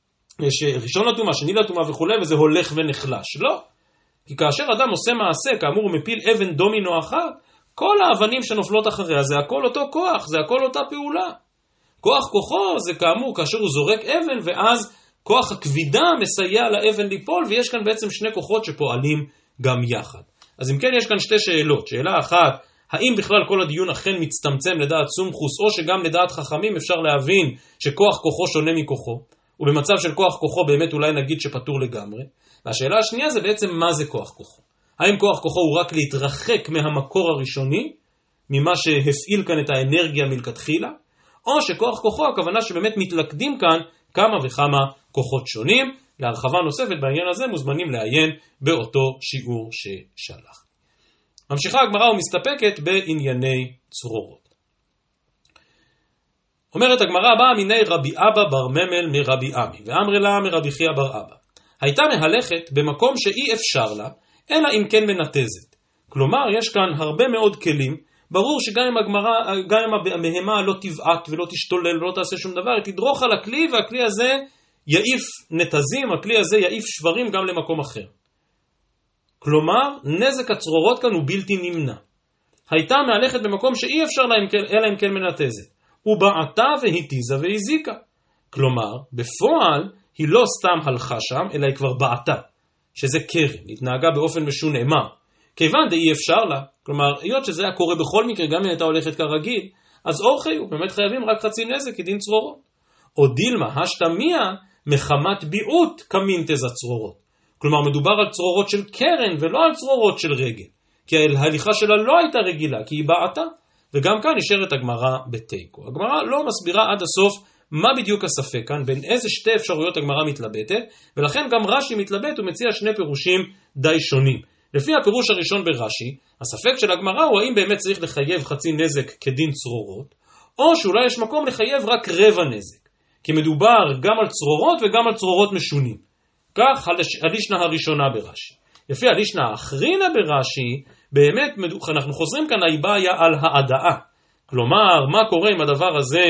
ראשון לטומאה, שני לטומאה וכו', וזה הולך ונחלש. לא. כי כאשר אדם עושה מעשה, כאמור הוא מפיל אבן דומינו אחת, כל האבנים שנופלות אחריה, זה הכל אותו כוח, זה הכל אותה פעולה. כוח כוחו זה כאמור כאשר הוא זורק אבן, ואז כוח הכבידה מסייע לאבן ליפול, ויש כאן בעצם שני כוחות שפועלים גם יחד. אז אם כן יש כאן שתי שאלות. שאלה אחת, האם בכלל כל הדיון אכן מצטמצם לדעת סומכוס, או שגם לדעת חכמים אפשר להבין שכוח כוחו שונה מכוחו, ובמצב של כוח כוחו באמת אולי נגיד שפטור לגמרי. והשאלה השנייה זה בעצם מה זה כוח כוחו. האם כוח כוחו הוא רק להתרחק מהמקור הראשוני, ממה שהפעיל כאן את האנרגיה מלכתחילה, או שכוח כוחו הכוונה שבאמת מתלכדים כאן כמה וכמה כוחות שונים. להרחבה נוספת בעניין הזה מוזמנים לעיין באותו שיעור ששלח. ממשיכה הגמרא ומסתפקת בענייני צרורות. אומרת הגמרא, באה מיני רבי אבא בר ממל מרבי עמי, ואמרי לה מרבי חייא בר אבא. הייתה מהלכת במקום שאי אפשר לה, אלא אם כן מנתזת. כלומר, יש כאן הרבה מאוד כלים, ברור שגם אם המהמה לא תבעט ולא תשתולל ולא תעשה שום דבר, היא תדרוך על הכלי, והכלי הזה יעיף נתזים, הכלי הזה יעיף שברים גם למקום אחר. כלומר, נזק הצרורות כאן הוא בלתי נמנע. הייתה מהלכת במקום שאי אפשר לה אלא אם כן מנתזת. הוא בעטה והתיזה והזיקה. כלומר, בפועל היא לא סתם הלכה שם, אלא היא כבר בעטה, שזה קרן, התנהגה באופן משונה. מה? כיוון דאי אפשר לה, כלומר, היות שזה היה קורה בכל מקרה, גם אם הייתה הולכת כרגיל, אז אורחי הוא באמת חייבים רק חצי נזק כדין צרורות. או דילמה, השתמיה מחמת ביעות כמינטז הצרורות. כלומר, מדובר על צרורות של קרן ולא על צרורות של רגל. כי ההליכה שלה לא הייתה רגילה, כי היא בעטה. וגם כאן נשארת הגמרא בתיקו. הגמרא לא מסבירה עד הסוף מה בדיוק הספק כאן, בין איזה שתי אפשרויות הגמרא מתלבטת, ולכן גם רש"י מתלבט ומציע שני פירושים די שונים. לפי הפירוש הראשון ברש"י, הספק של הגמרא הוא האם באמת צריך לחייב חצי נזק כדין צרורות, או שאולי יש מקום לחייב רק רבע נזק. כי מדובר גם על צרורות וגם על צרורות משונים. כך הלישנה הראשונה ברש"י. לפי הלישנה האחרינה ברש"י, באמת אנחנו חוזרים כאן להיבעיה על העדאה. כלומר, מה קורה אם הדבר הזה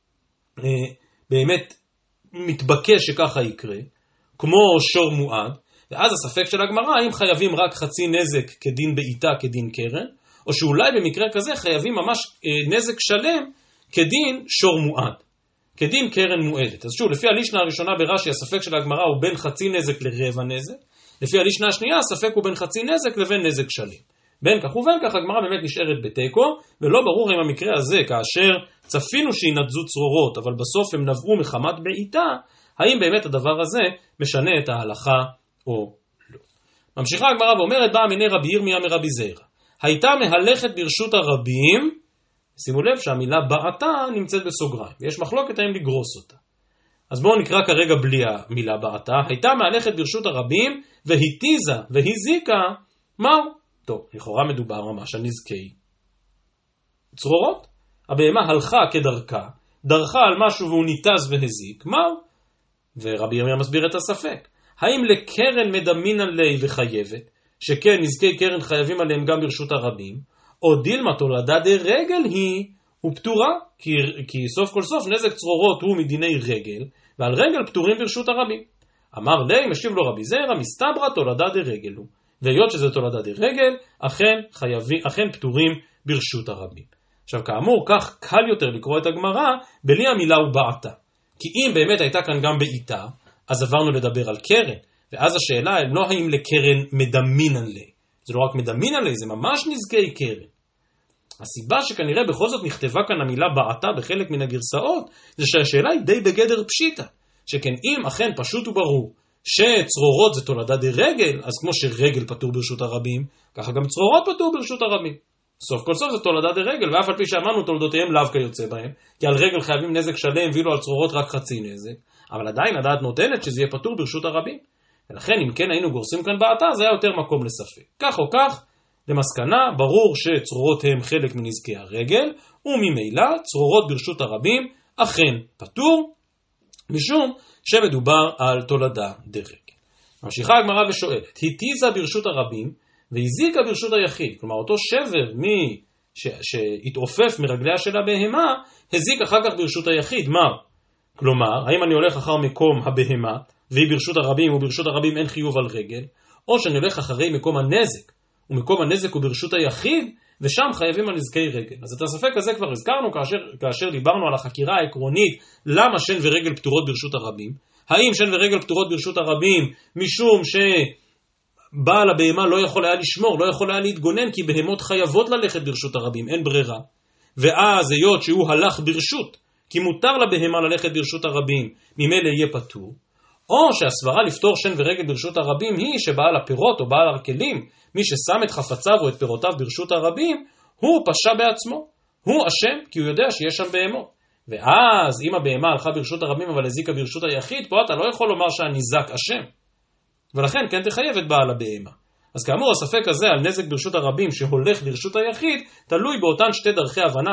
באמת מתבקש שככה יקרה, כמו שור מועד, ואז הספק של הגמרא, האם חייבים רק חצי נזק כדין בעיטה כדין קרן, או שאולי במקרה כזה חייבים ממש נזק שלם כדין שור מועד, כדין קרן מועדת. אז שוב, לפי הלישנה הראשונה ברש"י, הספק של הגמרא הוא בין חצי נזק לרבע נזק, לפי הלישנה השנייה, הספק הוא בין חצי נזק לבין נזק שלם. בין כך ובין כך, הגמרא באמת נשארת בתיקו, ולא ברור אם המקרה הזה, כאשר צפינו שינדזו צרורות, אבל בסוף הם נבעו מחמת בעיטה, האם באמת הדבר הזה משנה את ההלכה או לא. ממשיכה הגמרא ואומרת, באה מני רבי ירמיה מרבי זיירא. הייתה מהלכת ברשות הרבים, שימו לב שהמילה בעתה נמצאת בסוגריים, ויש מחלוקת האם לגרוס אותה. אז בואו נקרא כרגע בלי המילה בעתה. הייתה מהלכת ברשות הרבים, והתיזה והזיקה, מהו? טוב, לכאורה מדובר ממש על נזקי צרורות. הבהמה הלכה כדרכה, דרכה על משהו והוא ניתז והזיק, מהו? ורבי ירמיה מסביר את הספק. האם לקרן מדמינן לי וחייבת, שכן נזקי קרן חייבים עליהם גם ברשות הרבים, או דילמה תולדה דרגל הוא פטורה, כי סוף כל סוף נזק צרורות הוא מדיני רגל, ועל רגל פטורים ברשות הרבים. אמר לי, משיב לו רבי זיירא, מסתברא תולדה דרגל הוא. והיות שזה תולדה דרגל, אכן פטורים ברשות הרבים. עכשיו כאמור, כך קל יותר לקרוא את הגמרא, בלי המילה ובעתה. כי אם באמת הייתה כאן גם בעיטה, אז עברנו לדבר על קרן, ואז השאלה היא לא האם לקרן מדמינן לי. זה לא רק מדמינן לי, זה ממש נזקי קרן. הסיבה שכנראה בכל זאת נכתבה כאן המילה בעתה בחלק מן הגרסאות, זה שהשאלה היא די בגדר פשיטה. שכן אם אכן פשוט וברור, שצרורות זה תולדה דרגל, אז כמו שרגל פטור ברשות הרבים, ככה גם צרורות פטור ברשות הרבים. סוף כל סוף זה תולדה דרגל, ואף על פי שאמרנו תולדותיהם לאו כיוצא בהם, כי על רגל חייבים נזק שלם, ואילו על צרורות רק חצי נזק, אבל עדיין הדעת נותנת שזה יהיה פטור ברשות הרבים. ולכן אם כן היינו גורסים כאן בעתה, זה היה יותר מקום לספק. כך או כך, למסקנה, ברור שצרורות הם חלק מנזקי הרגל, וממילא צרורות ברשות הרבים אכן פטור, משום שמדובר על תולדה דרגל. ממשיכה הגמרא ושואלת, התיזה ברשות הרבים והזיקה ברשות היחיד, כלומר אותו שבר שהתעופף מרגליה של הבהמה, הזיק אחר כך ברשות היחיד. מה? כלומר, האם אני הולך אחר מקום הבהמה והיא ברשות הרבים וברשות הרבים אין חיוב על רגל, או שאני הולך אחרי מקום הנזק ומקום הנזק הוא ברשות היחיד ושם חייבים על נזקי רגל. אז את הספק הזה כבר הזכרנו כאשר דיברנו על החקירה העקרונית למה שן ורגל פטורות ברשות הרבים. האם שן ורגל פטורות ברשות הרבים משום שבעל הבהמה לא יכול היה לשמור, לא יכול היה להתגונן, כי בהמות חייבות ללכת ברשות הרבים, אין ברירה. ואז היות שהוא הלך ברשות, כי מותר לבהמה ללכת ברשות הרבים, ממילא יהיה פטור. או שהסברה לפתור שן ורגל ברשות הרבים היא שבעל הפירות או בעל הכלים, מי ששם את חפציו או את פירותיו ברשות הרבים, הוא פשע בעצמו. הוא אשם כי הוא יודע שיש שם בהמות. ואז אם הבהמה הלכה ברשות הרבים אבל הזיקה ברשות היחיד, פה אתה לא יכול לומר שהניזק אשם. ולכן כן תחייב את בעל הבהמה. אז כאמור הספק הזה על נזק ברשות הרבים שהולך לרשות היחיד, תלוי באותן שתי דרכי הבנה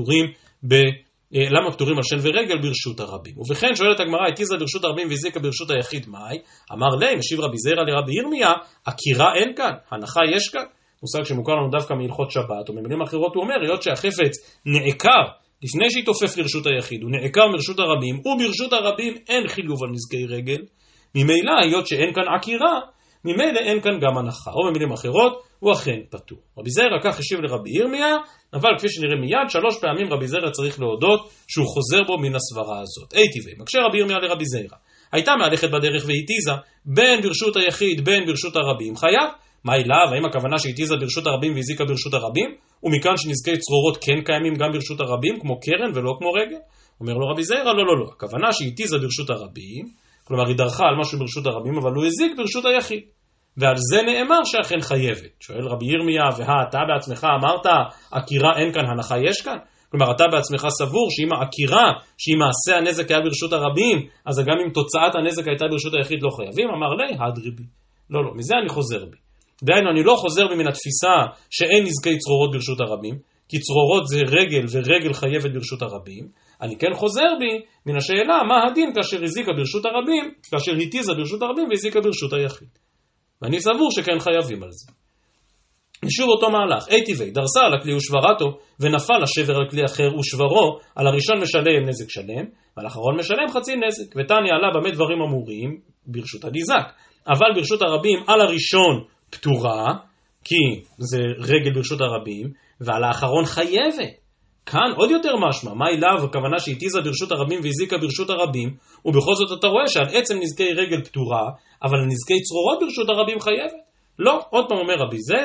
למה פטורים על שן ורגל ברשות הרבים. ובכן שואלת הגמרא, התיזה ברשות הרבים והזיקה ברשות היחיד, מאי? אמר לי, משיב רבי זיירא לרבי ירמיה, עקירה אין כאן, הנחה יש כאן. מושג שמוכר לנו דווקא מהלכות שבת, ובמילים אחרות הוא אומר, היות שהחפץ נעקר לפני שהתעופף לרשות היחיד, הוא נעקר מרשות הרבים, וברשות הרבים אין חיוב על נזקי רגל, ממילא היות שאין כאן עקירה, ממילא אין כאן גם הנחה, או במילים אחרות, הוא אכן פטור. רבי זיירא כך השיב לרבי ירמיה, אבל כפי שנראה מיד, 3 פעמים רבי זיירא צריך להודות שהוא חוזר בו מן הסברה הזאת. טבעי, מקשה רבי ירמיה לרבי זיירא. הייתה מהלכת בדרך והתיזה, בין ברשות היחיד, בין ברשות הרבים, חייב. מה אליו? האם הכוונה שהתיזה ברשות הרבים והזיקה ברשות הרבים? ומכאן שנזקי צרורות כן קיימים גם ברשות הרבים, כמו קרן ולא כמו רגל? אומר לו רבי זיירא, לא. הכוונה שהתיזה ברשות הרבים, כלומר היא דרכה על משהו ברשות הרבים, אבל הוא הזיק ברשות היחיד. ועל זה נאמר שאכן חייבת. שואל רבי ירמיה, אתה בעצמך אמרת, עקירה אין כאן, הנחה יש כאן? כלומר, אתה בעצמך סבור שאם העקירה, שאם מעשה הנזק היה ברשות הרבים, אז גם אם תוצאת הנזק הייתה ברשות היחיד לא חייבים? אמר לי, הדרי בי. לא, מזה אני חוזר בי. דהיינו, אני לא חוזר בי מן התפיסה שאין נזקי צרורות ברשות הרבים, כי צרורות זה רגל ורגל חייבת ברשות הרבים. אני כן חוזר בי מן השאלה מה הדין כאשר הזיקה ברשות הרבים, כאשר התיזה ברשות הרבים והזיקה ברשות היחיד. ואני סבור שכן חייבים על זה. שוב אותו מהלך, טבעי, דרסה על הכלי ושברתו, ונפל השבר על כלי אחר ושברו, על הראשון משלם נזק שלם, ועל האחרון משלם חצי נזק. ותניא עלה במה דברים אמורים ברשות הניזק, אבל ברשות הרבים על הראשון פטורה, כי זה רגל ברשות הרבים, ועל האחרון חייבת. כאן עוד יותר משמע, מה אליו הכוונה שהתיזה ברשות הרבים והזיקה ברשות הרבים, ובכל זאת אתה רואה שעל עצם נזקי רגל פטורה, אבל נזקי צרורות ברשות הרבים חייבת. לא, עוד פעם אומר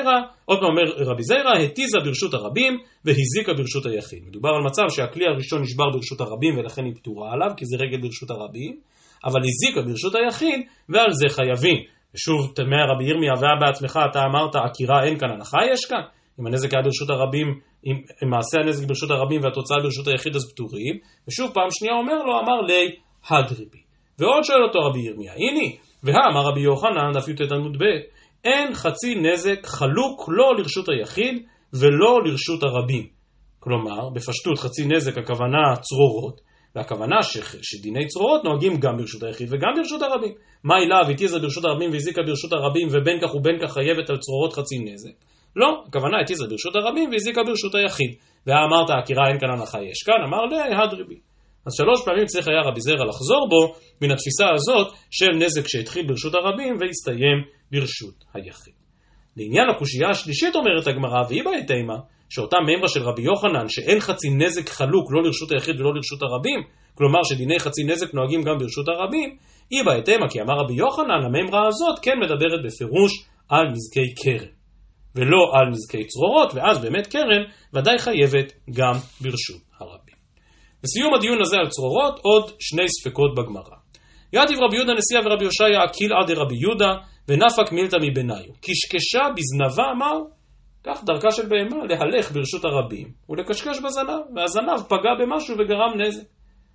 רבי זיירא, התיזה ברשות הרבים והזיקה ברשות היחיד. מדובר על מצב שהכלי הראשון נשבר ברשות הרבים ולכן היא פטורה עליו, כי זה רגל ברשות הרבים, אבל הזיקה ברשות היחיד ועל זה חייבים. ושוב, תמה רבי ירמיה, בעצמך אתה אמרת, עקירה אין כאן, הנחה יש כאן. אם הנזק היה ברשות הרבים, אם מעשה הנזק ברשות הרבים והתוצאה ברשות היחיד אז פטורים. ושוב פעם שנייה אומר לו, אמר לי הדריבי. ועוד שואל אותו רבי ירמיה, הנה, והאמר רבי יוחנן, דף י"ט עמוד ב', אין חצי נזק חלוק לא לרשות היחיד ולא לרשות הרבים. כלומר, בפשטות חצי נזק הכוונה צרורות, והכוונה שדיני צרורות נוהגים גם ברשות היחיד וגם ברשות הרבים. מה אליו התיזה ברשות הרבים והזיקה ברשות הרבים ובין כך ובין כך חייבת על צרורות חצי נזק? לא, הכוונה התיזה ברשות הרבים והזיקה ברשות היחיד. ואמרת, עקירה אין כאן הנחה יש כאן, אמר לי הדריבי. אז 3 פעמים צריך היה רבי זיירא לחזור בו מן התפיסה הזאת של נזק שהתחיל ברשות הרבים והסתיים ברשות היחיד. לעניין הקושייה השלישית אומרת הגמרא, והיא בהתאמה, שאותה ממרה של רבי יוחנן שאין חצי נזק חלוק לא לרשות היחיד ולא לרשות הרבים, כלומר שדיני חצי נזק נוהגים גם ברשות הרבים, היא בהתאמה כי אמר רבי יוחנן, הממרה הזאת כן מדברת בפירוש על נזקי קרן, ולא על נזקי צרורות, ואז באמת קרן ודאי חייבת גם ברשות הרבים. בסיום הדיון הזה על צרורות עוד 2 ספקות בגמרא. יתיב רבי יהודה נשיאה ורבי הושעיה קילעא דרבי יהודה ונפק מילתא מבניו. קשקשה בזנבה מהו? כך דרכה של בהמה להלך ברשות הרבים ולקשקש בזנב, והזנב פגע במשהו וגרם נזק.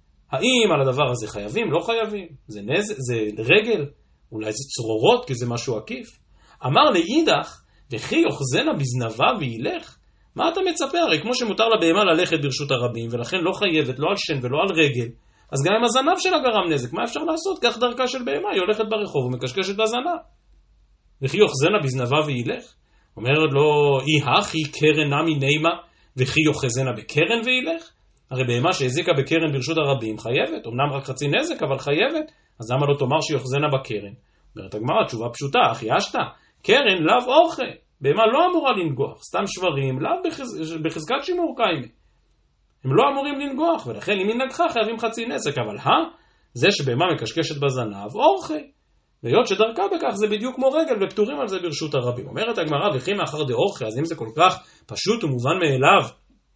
האם על הדבר הזה חייבים? לא חייבים. זה נזק, זה רגל, אולי זה צרורות כי זה משהו עקיף. אמר לאידך וכי יוחזנה בזנבה וילך? מה אתה מצפה? הרי כמו שמותר לבהמה ללכת ברשות הרבים ולכן לא חייבת לא על שן ולא על רגל, אז גם אם הזנב שלה גרם נזק, מה אפשר לעשות? כך דרכה של בהמה, היא הולכת ברחוב ומקשקשת בזנב. וכי יוחזנה בזנבה וילך? אומרת לו, אי הכי קרן נמי נימה, וכי יוחזנה בקרן וילך? הרי בהמה שהזיקה בקרן ברשות הרבים חייבת, אמנם רק חצי נזק, אבל חייבת, אז למה לא תאמר שיוחזנה בקרן? אומרת הגמרא, תשובה פשוטה, אחי אשתה, קרן לאו אוכל, בהמה לא אמורה לנגוח, סתם שברים, לאו בחזקת שימור קיימי. הם לא אמורים לנגוח, ולכן אם היא נגחה חייבים חצי נזק, אבל זה שבהמה מקשקשת בזנב, אוכל. והיות שדרכה בכך זה בדיוק כמו רגל ופטורים על זה ברשות הרבים. אומרת הגמרא, וכי מאחר דאורחי, אז אם זה כל כך פשוט ומובן מאליו,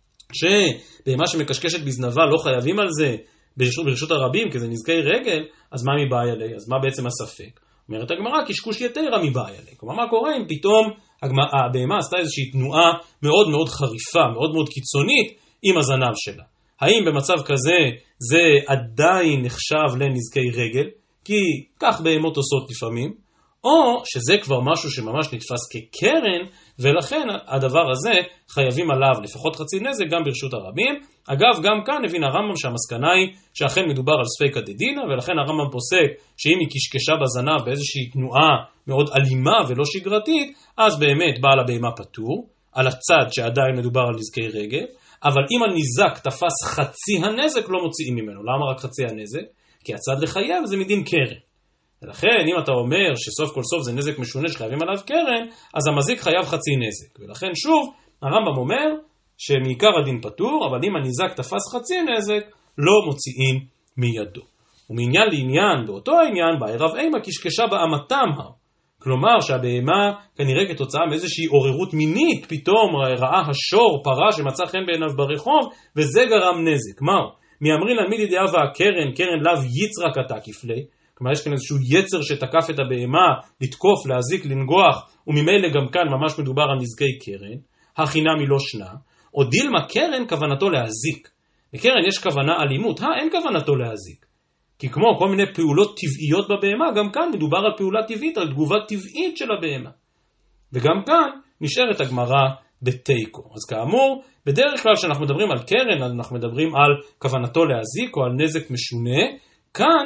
שבהמה שמקשקשת בזנבה לא חייבים על זה ברשות הרבים, כי זה נזקי רגל, אז מה מבעיה לי? אז מה בעצם הספק? אומרת הגמרא, קשקוש יתרה מבעיה לי. כלומר, מה קורה אם פתאום הבהמה עשתה איזושהי תנועה מאוד מאוד חריפה, מאוד מאוד קיצונית עם הזנב שלה? האם במצב כזה זה עדיין נחשב לנזקי רגל? כי כך בהמות עושות לפעמים, או שזה כבר משהו שממש נתפס כקרן, ולכן הדבר הזה חייבים עליו לפחות חצי נזק גם ברשות הרבים. אגב, גם כאן הבין הרמב"ם שהמסקנה היא שאכן מדובר על ספיקא דדינא, ולכן הרמב"ם פוסק שאם היא קשקשה בזנב באיזושהי תנועה מאוד אלימה ולא שגרתית, אז באמת בעל הבהמה פטור, על הצד שעדיין מדובר על נזקי רגל, אבל אם הניזק תפס חצי הנזק לא מוציאים ממנו. למה רק חצי הנזק? כי הצד לחייב זה מדין קרן. ולכן אם אתה אומר שסוף כל סוף זה נזק משונה שחייבים עליו קרן, אז המזיק חייב חצי נזק. ולכן שוב הרמב"ם אומר שמעיקר הדין פטור, אבל אם הניזק תפס חצי נזק לא מוציאים מידו. ומעניין לעניין באותו העניין בערב אימה קשקשה באמתם, כלומר שהבהמה כנראה כתוצאה מאיזושהי עוררות מינית פתאום ראה השור פרה שמצא חן בעיניו ברחוב וזה גרם נזק. מהו? מאמרין על מידי דעה והקרן, קרן לאו יצרה כתה כפלי, כלומר יש כאן איזשהו יצר שתקף את הבהמה, לתקוף, להזיק, לנגוח, וממילא גם כאן ממש מדובר על נזקי קרן, החינם היא לא שנה, או דילמה קרן כוונתו להזיק. בקרן יש כוונה אלימות, אין כוונתו להזיק. כי כמו כל מיני פעולות טבעיות בבהמה, גם כאן מדובר על פעולה טבעית, על תגובה טבעית של הבהמה. וגם כאן נשארת הגמרא בתיקו. אז כאמור, בדרך כלל כשאנחנו מדברים על קרן, אנחנו מדברים על כוונתו להזיק או על נזק משונה. כאן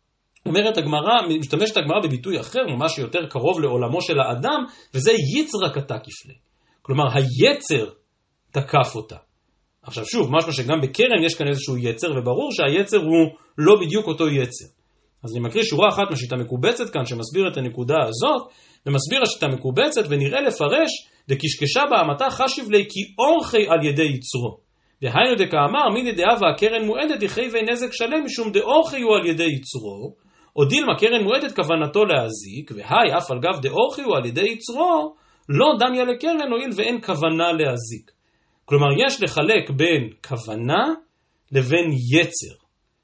משתמשת הגמרא בביטוי אחר, ממש יותר קרוב לעולמו של האדם, וזה יצרא כתקיף ליה. כלומר, היצר תקף אותה. עכשיו שוב, משהו שגם בקרן יש כאן איזשהו יצר, וברור שהיצר הוא לא בדיוק אותו יצר. אז אני מקריא שורה אחת מהשיטה מקובצת כאן, שמסביר את הנקודה הזאת, ומסביר השיטה מקובצת, ונראה לפרש, דקשקשה בהמתה חשיב לי כי אורחי על ידי יצרו. דהיינו דקאמר, מיני דעה והקרן מועדת יחייבי נזק שלם, משום דאורחי הוא על ידי יצרו, או דילמה קרן מועדת כוונתו להזיק, והי אף על גב דאורחי הוא על ידי יצרו, לא דמיה לקרן הועיל ואין כוונה להזיק. כלומר, יש לחלק בין כוונה לבין יצר.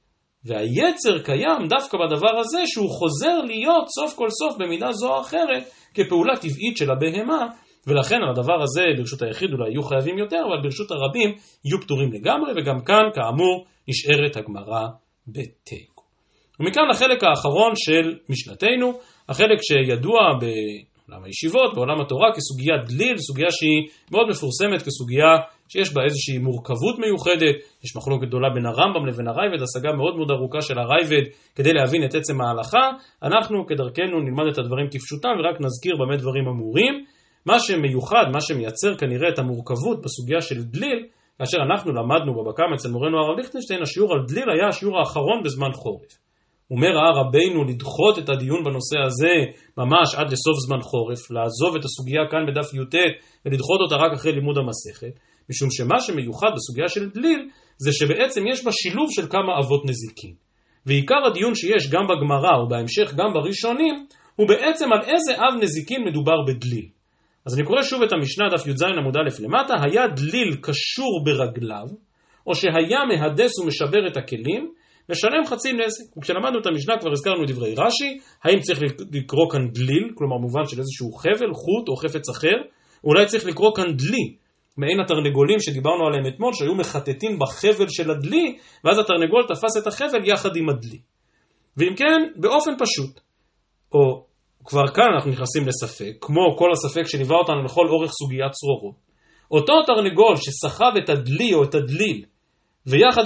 והיצר קיים דווקא בדבר הזה שהוא חוזר להיות סוף כל סוף במידה זו או אחרת כפעולה טבעית של הבהמה, ולכן על הדבר הזה ברשות היחיד אולי יהיו חייבים יותר, אבל ברשות הרבים יהיו פטורים לגמרי, וגם כאן כאמור נשארת הגמרא בתיקו. ומכאן לחלק האחרון של משנתנו, החלק שידוע בעולם הישיבות, בעולם התורה כסוגיה דליל, סוגיה שהיא מאוד מפורסמת כסוגיה שיש בה איזושהי מורכבות מיוחדת. יש מחלוקת גדולה בין הרמב"ם לבין הרייבד, השגה מאוד מאוד ארוכה של הרייבד כדי להבין את עצם ההלכה. אנחנו כדרכנו נלמד את הדברים כפשוטם ורק נזכיר במה דברים אמורים. מה שמיוחד, מה שמייצר כנראה את המורכבות בסוגיה של דליל, כאשר אנחנו למדנו בבקם אצל מורנו הרב ליכטנשטיין, השיעור על דליל היה השיעור האחרון בזמן חורף. אומר רבינו לדחות את הדיון בנושא הזה ממש עד לסוף זמן חורף, לעזוב את הסוגיה כאן בדף י"ט ולדחות אותה רק אחרי לימוד המסכת, משום שמה שמיוחד בסוגיה של דליל זה שבעצם יש בה שילוב של כמה אבות נזיקין. ועיקר הדיון שיש גם בגמרא ובהמשך גם בראשונים הוא בעצם על איזה אב נזיקין מדובר בדליל. אז אני קורא שוב את המשנה דף י"ז עמוד א' למטה, היה דליל קשור ברגליו, או שהיה מהדס ומשבר את הכלים, משלם חצי נזק. וכשלמדנו את המשנה כבר הזכרנו דברי רש"י, האם צריך לקרוא כאן דליל, כלומר מובן של איזשהו חבל, חוט או חפץ אחר, אולי צריך לקרוא כאן דלי, מעין התרנגולים שדיברנו עליהם אתמול, שהיו מחטטים בחבל של הדלי, ואז התרנגול תפס את החבל יחד עם הדלי. ואם כן, באופן פשוט, או כבר כאן אנחנו נכנסים לספק, כמו כל הספק שליווה אותנו לכל אורך סוגיית צרורות, אותו תרנגול שסחב את הדלי או את הדליל, ויחד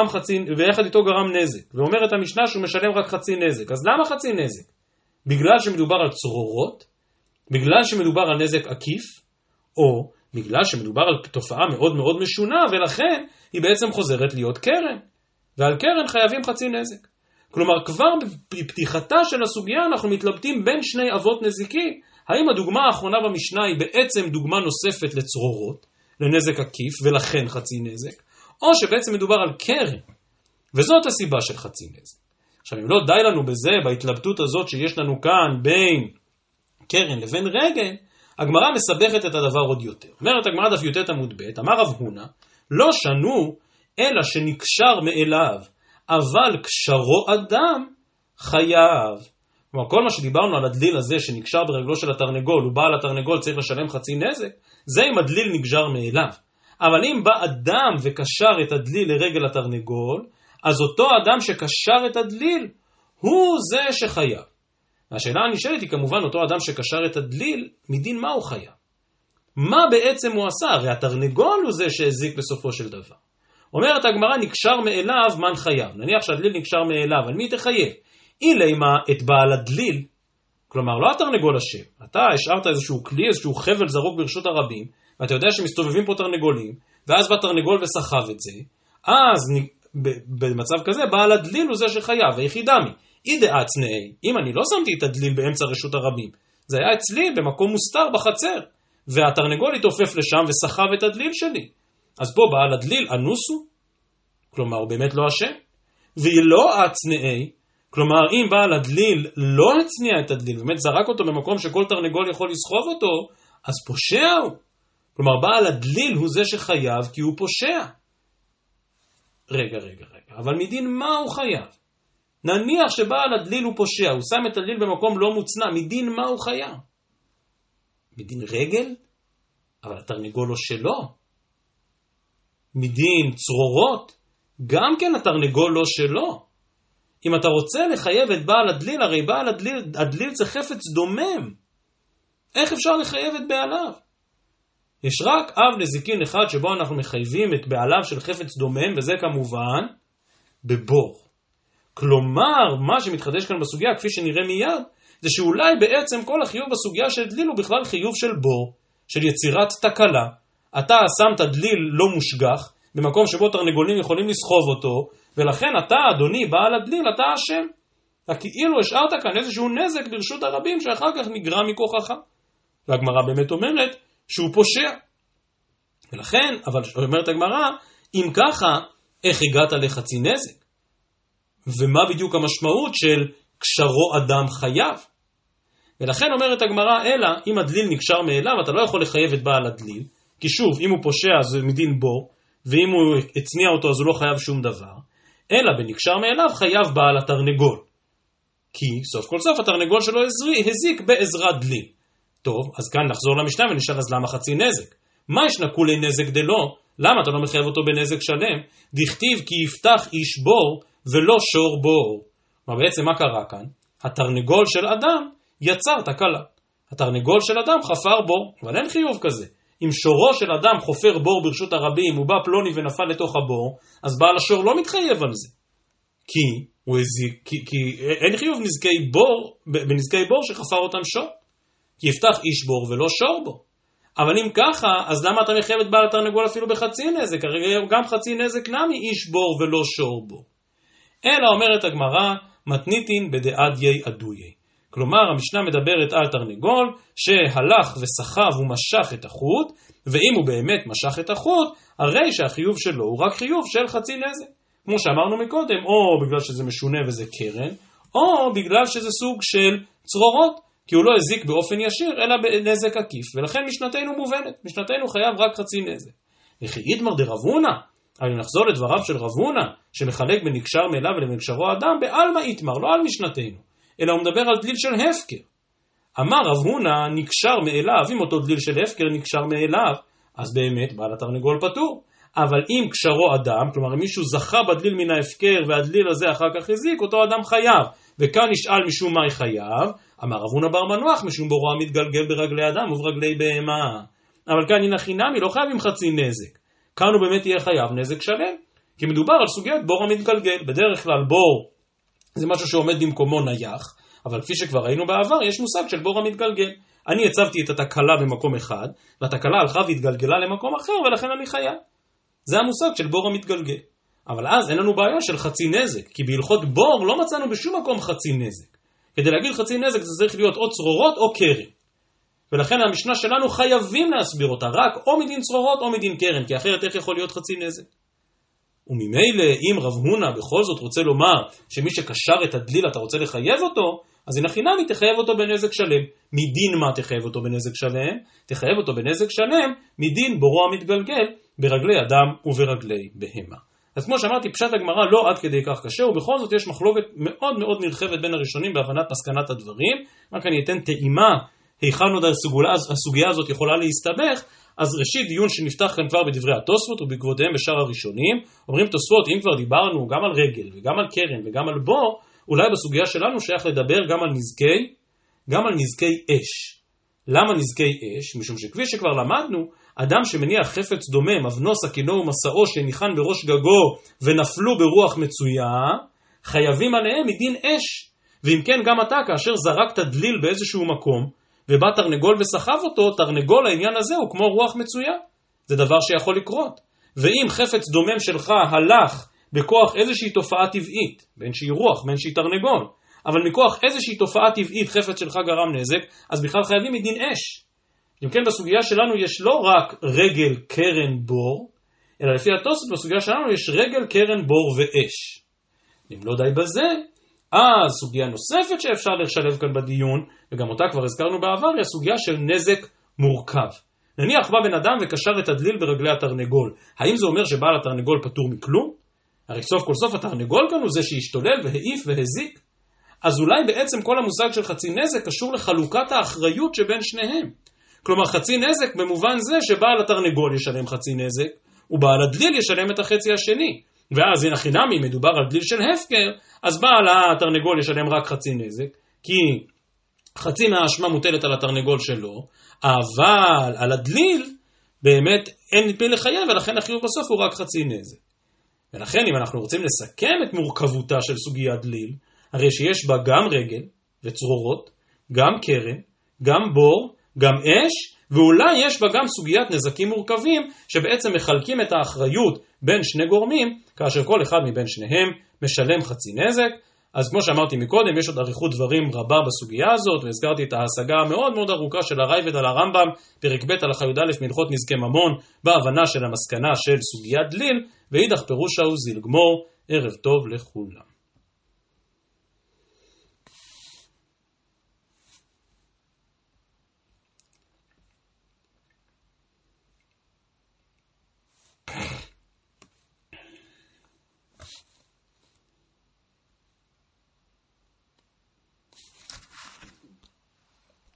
איתו גרם נזק, ואומרת המשנה שהוא משלם רק חצי נזק. אז למה חצי נזק? בגלל שמדובר על צרורות, בגלל שמדובר על נזק עקיף, או בגלל שמדובר על תופעה מאוד מאוד משונה, ולכן היא בעצם חוזרת להיות קרן, ועל קרן חייבים חצי נזק. כלומר, כבר בפתיחתה של הסוגיה אנחנו מתלבטים בין שני אבות נזיקים. האם הדוגמה האחרונה במשנה היא בעצם דוגמה נוספת לצרורות, לנזק עקיף, ולכן חצי נזק, או שבעצם מדובר על קרן, וזאת הסיבה של חצי נזק. עכשיו, אם לא די לנו בזה, בהתלבטות הזאת שיש לנו כאן בין קרן לבין רגל, הגמרא מסבכת את הדבר עוד יותר. אומרת הגמרא דף י"ט עמוד ב', אמר רב הונא, לא שנו אלא שנקשר מאליו, אבל קשרו אדם חייב. כלומר, כל מה שדיברנו על הדליל הזה שנקשר ברגלו של התרנגול, הוא בעל התרנגול צריך לשלם חצי נזק, זה אם הדליל נגזר מאליו. אבל אם בא אדם וקשר את הדליל לרגל התרנגול, אז אותו אדם שקשר את הדליל הוא זה שחייב. והשאלה הנשאלת היא כמובן אותו אדם שקשר את הדליל, מדין מה הוא חייב? מה בעצם הוא עשה? הרי התרנגול הוא זה שהזיק בסופו של דבר. אומרת הגמרא נקשר מאליו מן חייב. נניח שהדליל נקשר מאליו, על מי תחייב? אילמה את בעל הדליל, כלומר לא התרנגול אשם. אתה השארת איזשהו כלי, איזשהו חבל זרוק ברשות הרבים, ואתה יודע שמסתובבים פה תרנגולים, ואז בא תרנגול וסחב את זה, אז במצב כזה בעל הדליל הוא זה שחייב, היחידמי. אידאה צנעי, אם אני לא שמתי את הדליל באמצע רשות הרבים, זה היה אצלי במקום מוסתר בחצר, והתרנגול התעופף לשם וסחב את הדליל שלי. אז פה בעל הדליל אנוסו, כלומר הוא באמת לא אשם, ולא הצנעי, כלומר אם בעל הדליל לא הצניע את הדליל, באמת זרק אותו במקום שכל תרנגול יכול לסחוב אותו, אז פושע הוא. כלומר בעל הדליל הוא זה שחייב כי הוא פושע. רגע, אבל מדין מה הוא חייב? נניח שבעל הדליל הוא פושע, הוא שם את הדליל במקום לא מוצנע, מדין מה הוא חייב? מדין רגל? אבל התרנגול לא שלו. מדין צרורות? גם כן התרנגול לא שלו. אם אתה רוצה לחייב את בעל הדליל, הרי בעל הדליל זה חפץ דומם. איך אפשר לחייב את בעליו? יש רק אב נזיקין אחד שבו אנחנו מחייבים את בעליו של חפץ דומם, וזה כמובן בבור. כלומר, מה שמתחדש כאן בסוגיה, כפי שנראה מיד, זה שאולי בעצם כל החיוב בסוגיה של דליל הוא בכלל חיוב של בור, של יצירת תקלה. אתה שמת דליל לא מושגח, במקום שבו תרנגולים יכולים לסחוב אותו, ולכן אתה, אדוני, בעל הדליל, אתה אשם. כאילו השארת כאן איזשהו נזק ברשות הרבים שאחר כך נגרע מכוחך. והגמרא באמת אומרת שהוא פושע. ולכן, אבל אומרת הגמרא, אם ככה, איך הגעת לחצי נזק? ומה בדיוק המשמעות של קשרו אדם חייב? ולכן אומרת הגמרא, אלא אם הדליל נקשר מאליו, אתה לא יכול לחייב את בעל הדליל, כי שוב, אם הוא פושע אז זה מדין בור, ואם הוא הצניע אותו אז הוא לא חייב שום דבר, אלא בנקשר מאליו חייב בעל התרנגול. כי סוף כל סוף התרנגול שלו הזיק בעזרת דליל. טוב, אז כאן נחזור למשנה ונשאל אז למה חצי נזק? מה יש נקולי נזק דלא? למה אתה לא מחייב אותו בנזק שלם? דכתיב כי יפתח איש בור ולא שור בור. מה בעצם מה קרה כאן? התרנגול של אדם יצר תקלה. התרנגול של אדם חפר בור, אבל אין חיוב כזה. אם שורו של אדם חופר בור ברשות הרבים, הוא בא פלוני ונפל לתוך הבור, אז בעל השור לא מתחייב על זה. כי אין חיוב בנזקי בור שחפר אותם שור. כי יפתח איש בור ולא שור בור. אבל אם ככה, אז למה אתה מחייב את בעל התרנגול אפילו בחצי נזק? הרי גם חצי נזק נמי איש בור ולא שור בור. אלא אומרת הגמרא, מתניתין בדעדיה עדויה. כלומר, המשנה מדברת על תרנגול שהלך וסחב ומשך את החוט, ואם הוא באמת משך את החוט, הרי שהחיוב שלו הוא רק חיוב של חצי נזק. כמו שאמרנו מקודם, או בגלל שזה משונה וזה קרן, או בגלל שזה סוג של צרורות, כי הוא לא הזיק באופן ישיר, אלא בנזק עקיף. ולכן משנתנו מובנת, משנתנו חייב רק חצי נזק. וכי איתמר דרבונה, אבל נחזור לדבריו של רבונה, שמחלק בנקשר מאליו ולנקשרו אדם, בעלמא איתמר, לא על משנתנו, אלא הוא מדבר על דליל של הפקר. אמר רב הונא נקשר מאליו, אם אותו דליל של הפקר נקשר מאליו, אז באמת בעל התרנגול פטור. אבל אם קשרו אדם, כלומר אם מישהו זכה בדליל מן ההפקר והדליל הזה אחר כך הזיק, אותו אדם חייב. וכאן נשאל משום מה חייב, אמר רב הונא בר מנוח, משום בורו המתגלגל ברגלי אדם וברגלי בהמה. אבל כאן הנה חינמי, לא חייבים חצי נזק. כאן הוא באמת יהיה חייב נזק שלם, כי מדובר על סוגיית בור המתגלגל. בדרך כלל בור זה משהו שעומד במקומו נייח, אבל כפי שכבר ראינו בעבר, יש מושג של בור המתגלגל. אני הצבתי את התקלה במקום אחד, והתקלה הלכה והתגלגלה למקום אחר, ולכן אני חייב. זה המושג של בור המתגלגל. אבל אז אין לנו בעיה של חצי נזק, כי בהלכות בור לא מצאנו בשום מקום חצי נזק. כדי להגיד חצי נזק זה צריך להיות או צרורות או קרן. ולכן המשנה שלנו חייבים להסביר אותה רק או מדין צרורות או מדין קרן, כי אחרת איך יכול להיות חצי נזק? וממילא אם רב הונא בכל זאת רוצה לומר שמי שקשר את הדליל אתה רוצה לחייב אותו, אז הנה חינמי תחייב אותו בנזק שלם. מדין מה תחייב אותו בנזק שלם? תחייב אותו בנזק שלם מדין בורו המתגלגל ברגלי אדם וברגלי בהמה. אז כמו שאמרתי, פשט הגמרא לא עד כדי כך קשה, ובכל זאת יש מחלוקת מאוד מאוד נרחבת בין הראשונים בהבנת מסקנת הדברים. רק אני אתן טעימה היכן עוד הסוגיה הזאת יכולה להסתבך. אז ראשית דיון שנפתח כאן כבר בדברי התוספות ובעקבותיהם בשאר הראשונים. אומרים תוספות, אם כבר דיברנו גם על רגל וגם על קרן וגם על בור, אולי בסוגיה שלנו שייך לדבר גם על נזקי אש. למה נזקי אש? משום שכפי שכבר למדנו, אדם שמניח חפץ דומם, אבנו, סכינו ומסעו שניחן בראש גגו ונפלו ברוח מצויה, חייבים עליהם מדין אש. ואם כן גם אתה, כאשר זרקת דליל באיזשהו מקום, ובא תרנגול וסחב אותו, תרנגול העניין הזה הוא כמו רוח מצויה. זה דבר שיכול לקרות. ואם חפץ דומם שלך הלך בכוח איזושהי תופעה טבעית, בין שהיא רוח, בין שהיא תרנגול, אבל מכוח איזושהי תופעה טבעית חפץ שלך גרם נזק, אז בכלל חייבים מדין אש. אם כן בסוגיה שלנו יש לא רק רגל, קרן, בור, אלא לפי התוספות בסוגיה שלנו יש רגל, קרן, בור ואש. אם לא די בזה, אז סוגיה נוספת שאפשר לשלב כאן בדיון, וגם אותה כבר הזכרנו בעבר, היא הסוגיה של נזק מורכב. נניח בא בן אדם וקשר את הדליל ברגלי התרנגול. האם זה אומר שבעל התרנגול פטור מכלום? הרי סוף כל סוף התרנגול כאן הוא זה שהשתולל והעיף והזיק. אז אולי בעצם כל המושג של חצי נזק קשור לחלוקת האחריות שבין שניהם. כלומר חצי נזק במובן זה שבעל התרנגול ישלם חצי נזק, ובעל הדליל ישלם את החצי השני. ואז הנה חינמי מדובר על דליל של הפקר, אז בעל התרנגול ישלם רק חצי נזק, כי חצי מהאשמה מוטלת על התרנגול שלו, אבל על הדליל באמת אין פי לחייב, ולכן החיוב בסוף הוא רק חצי נזק. ולכן אם אנחנו רוצים לסכם את מורכבותה של סוגיית דליל, הרי שיש בה גם רגל וצרורות, גם קרן, גם בור, גם אש, ואולי יש בה גם סוגיית נזקים מורכבים, שבעצם מחלקים את האחריות בין שני גורמים, כאשר כל אחד מבין שניהם משלם חצי נזק. אז כמו שאמרתי מקודם, יש עוד אריכות דברים רבה בסוגיה הזאת, והזכרתי את ההשגה המאוד מאוד ארוכה של הרייבד על הרמב"ם, פרק ב' הלכה י"א מהלכות נזקי ממון, בהבנה של המסקנה של סוגיית דליל, ואידך פירושה הוא זיל גמור. ערב טוב לכולם.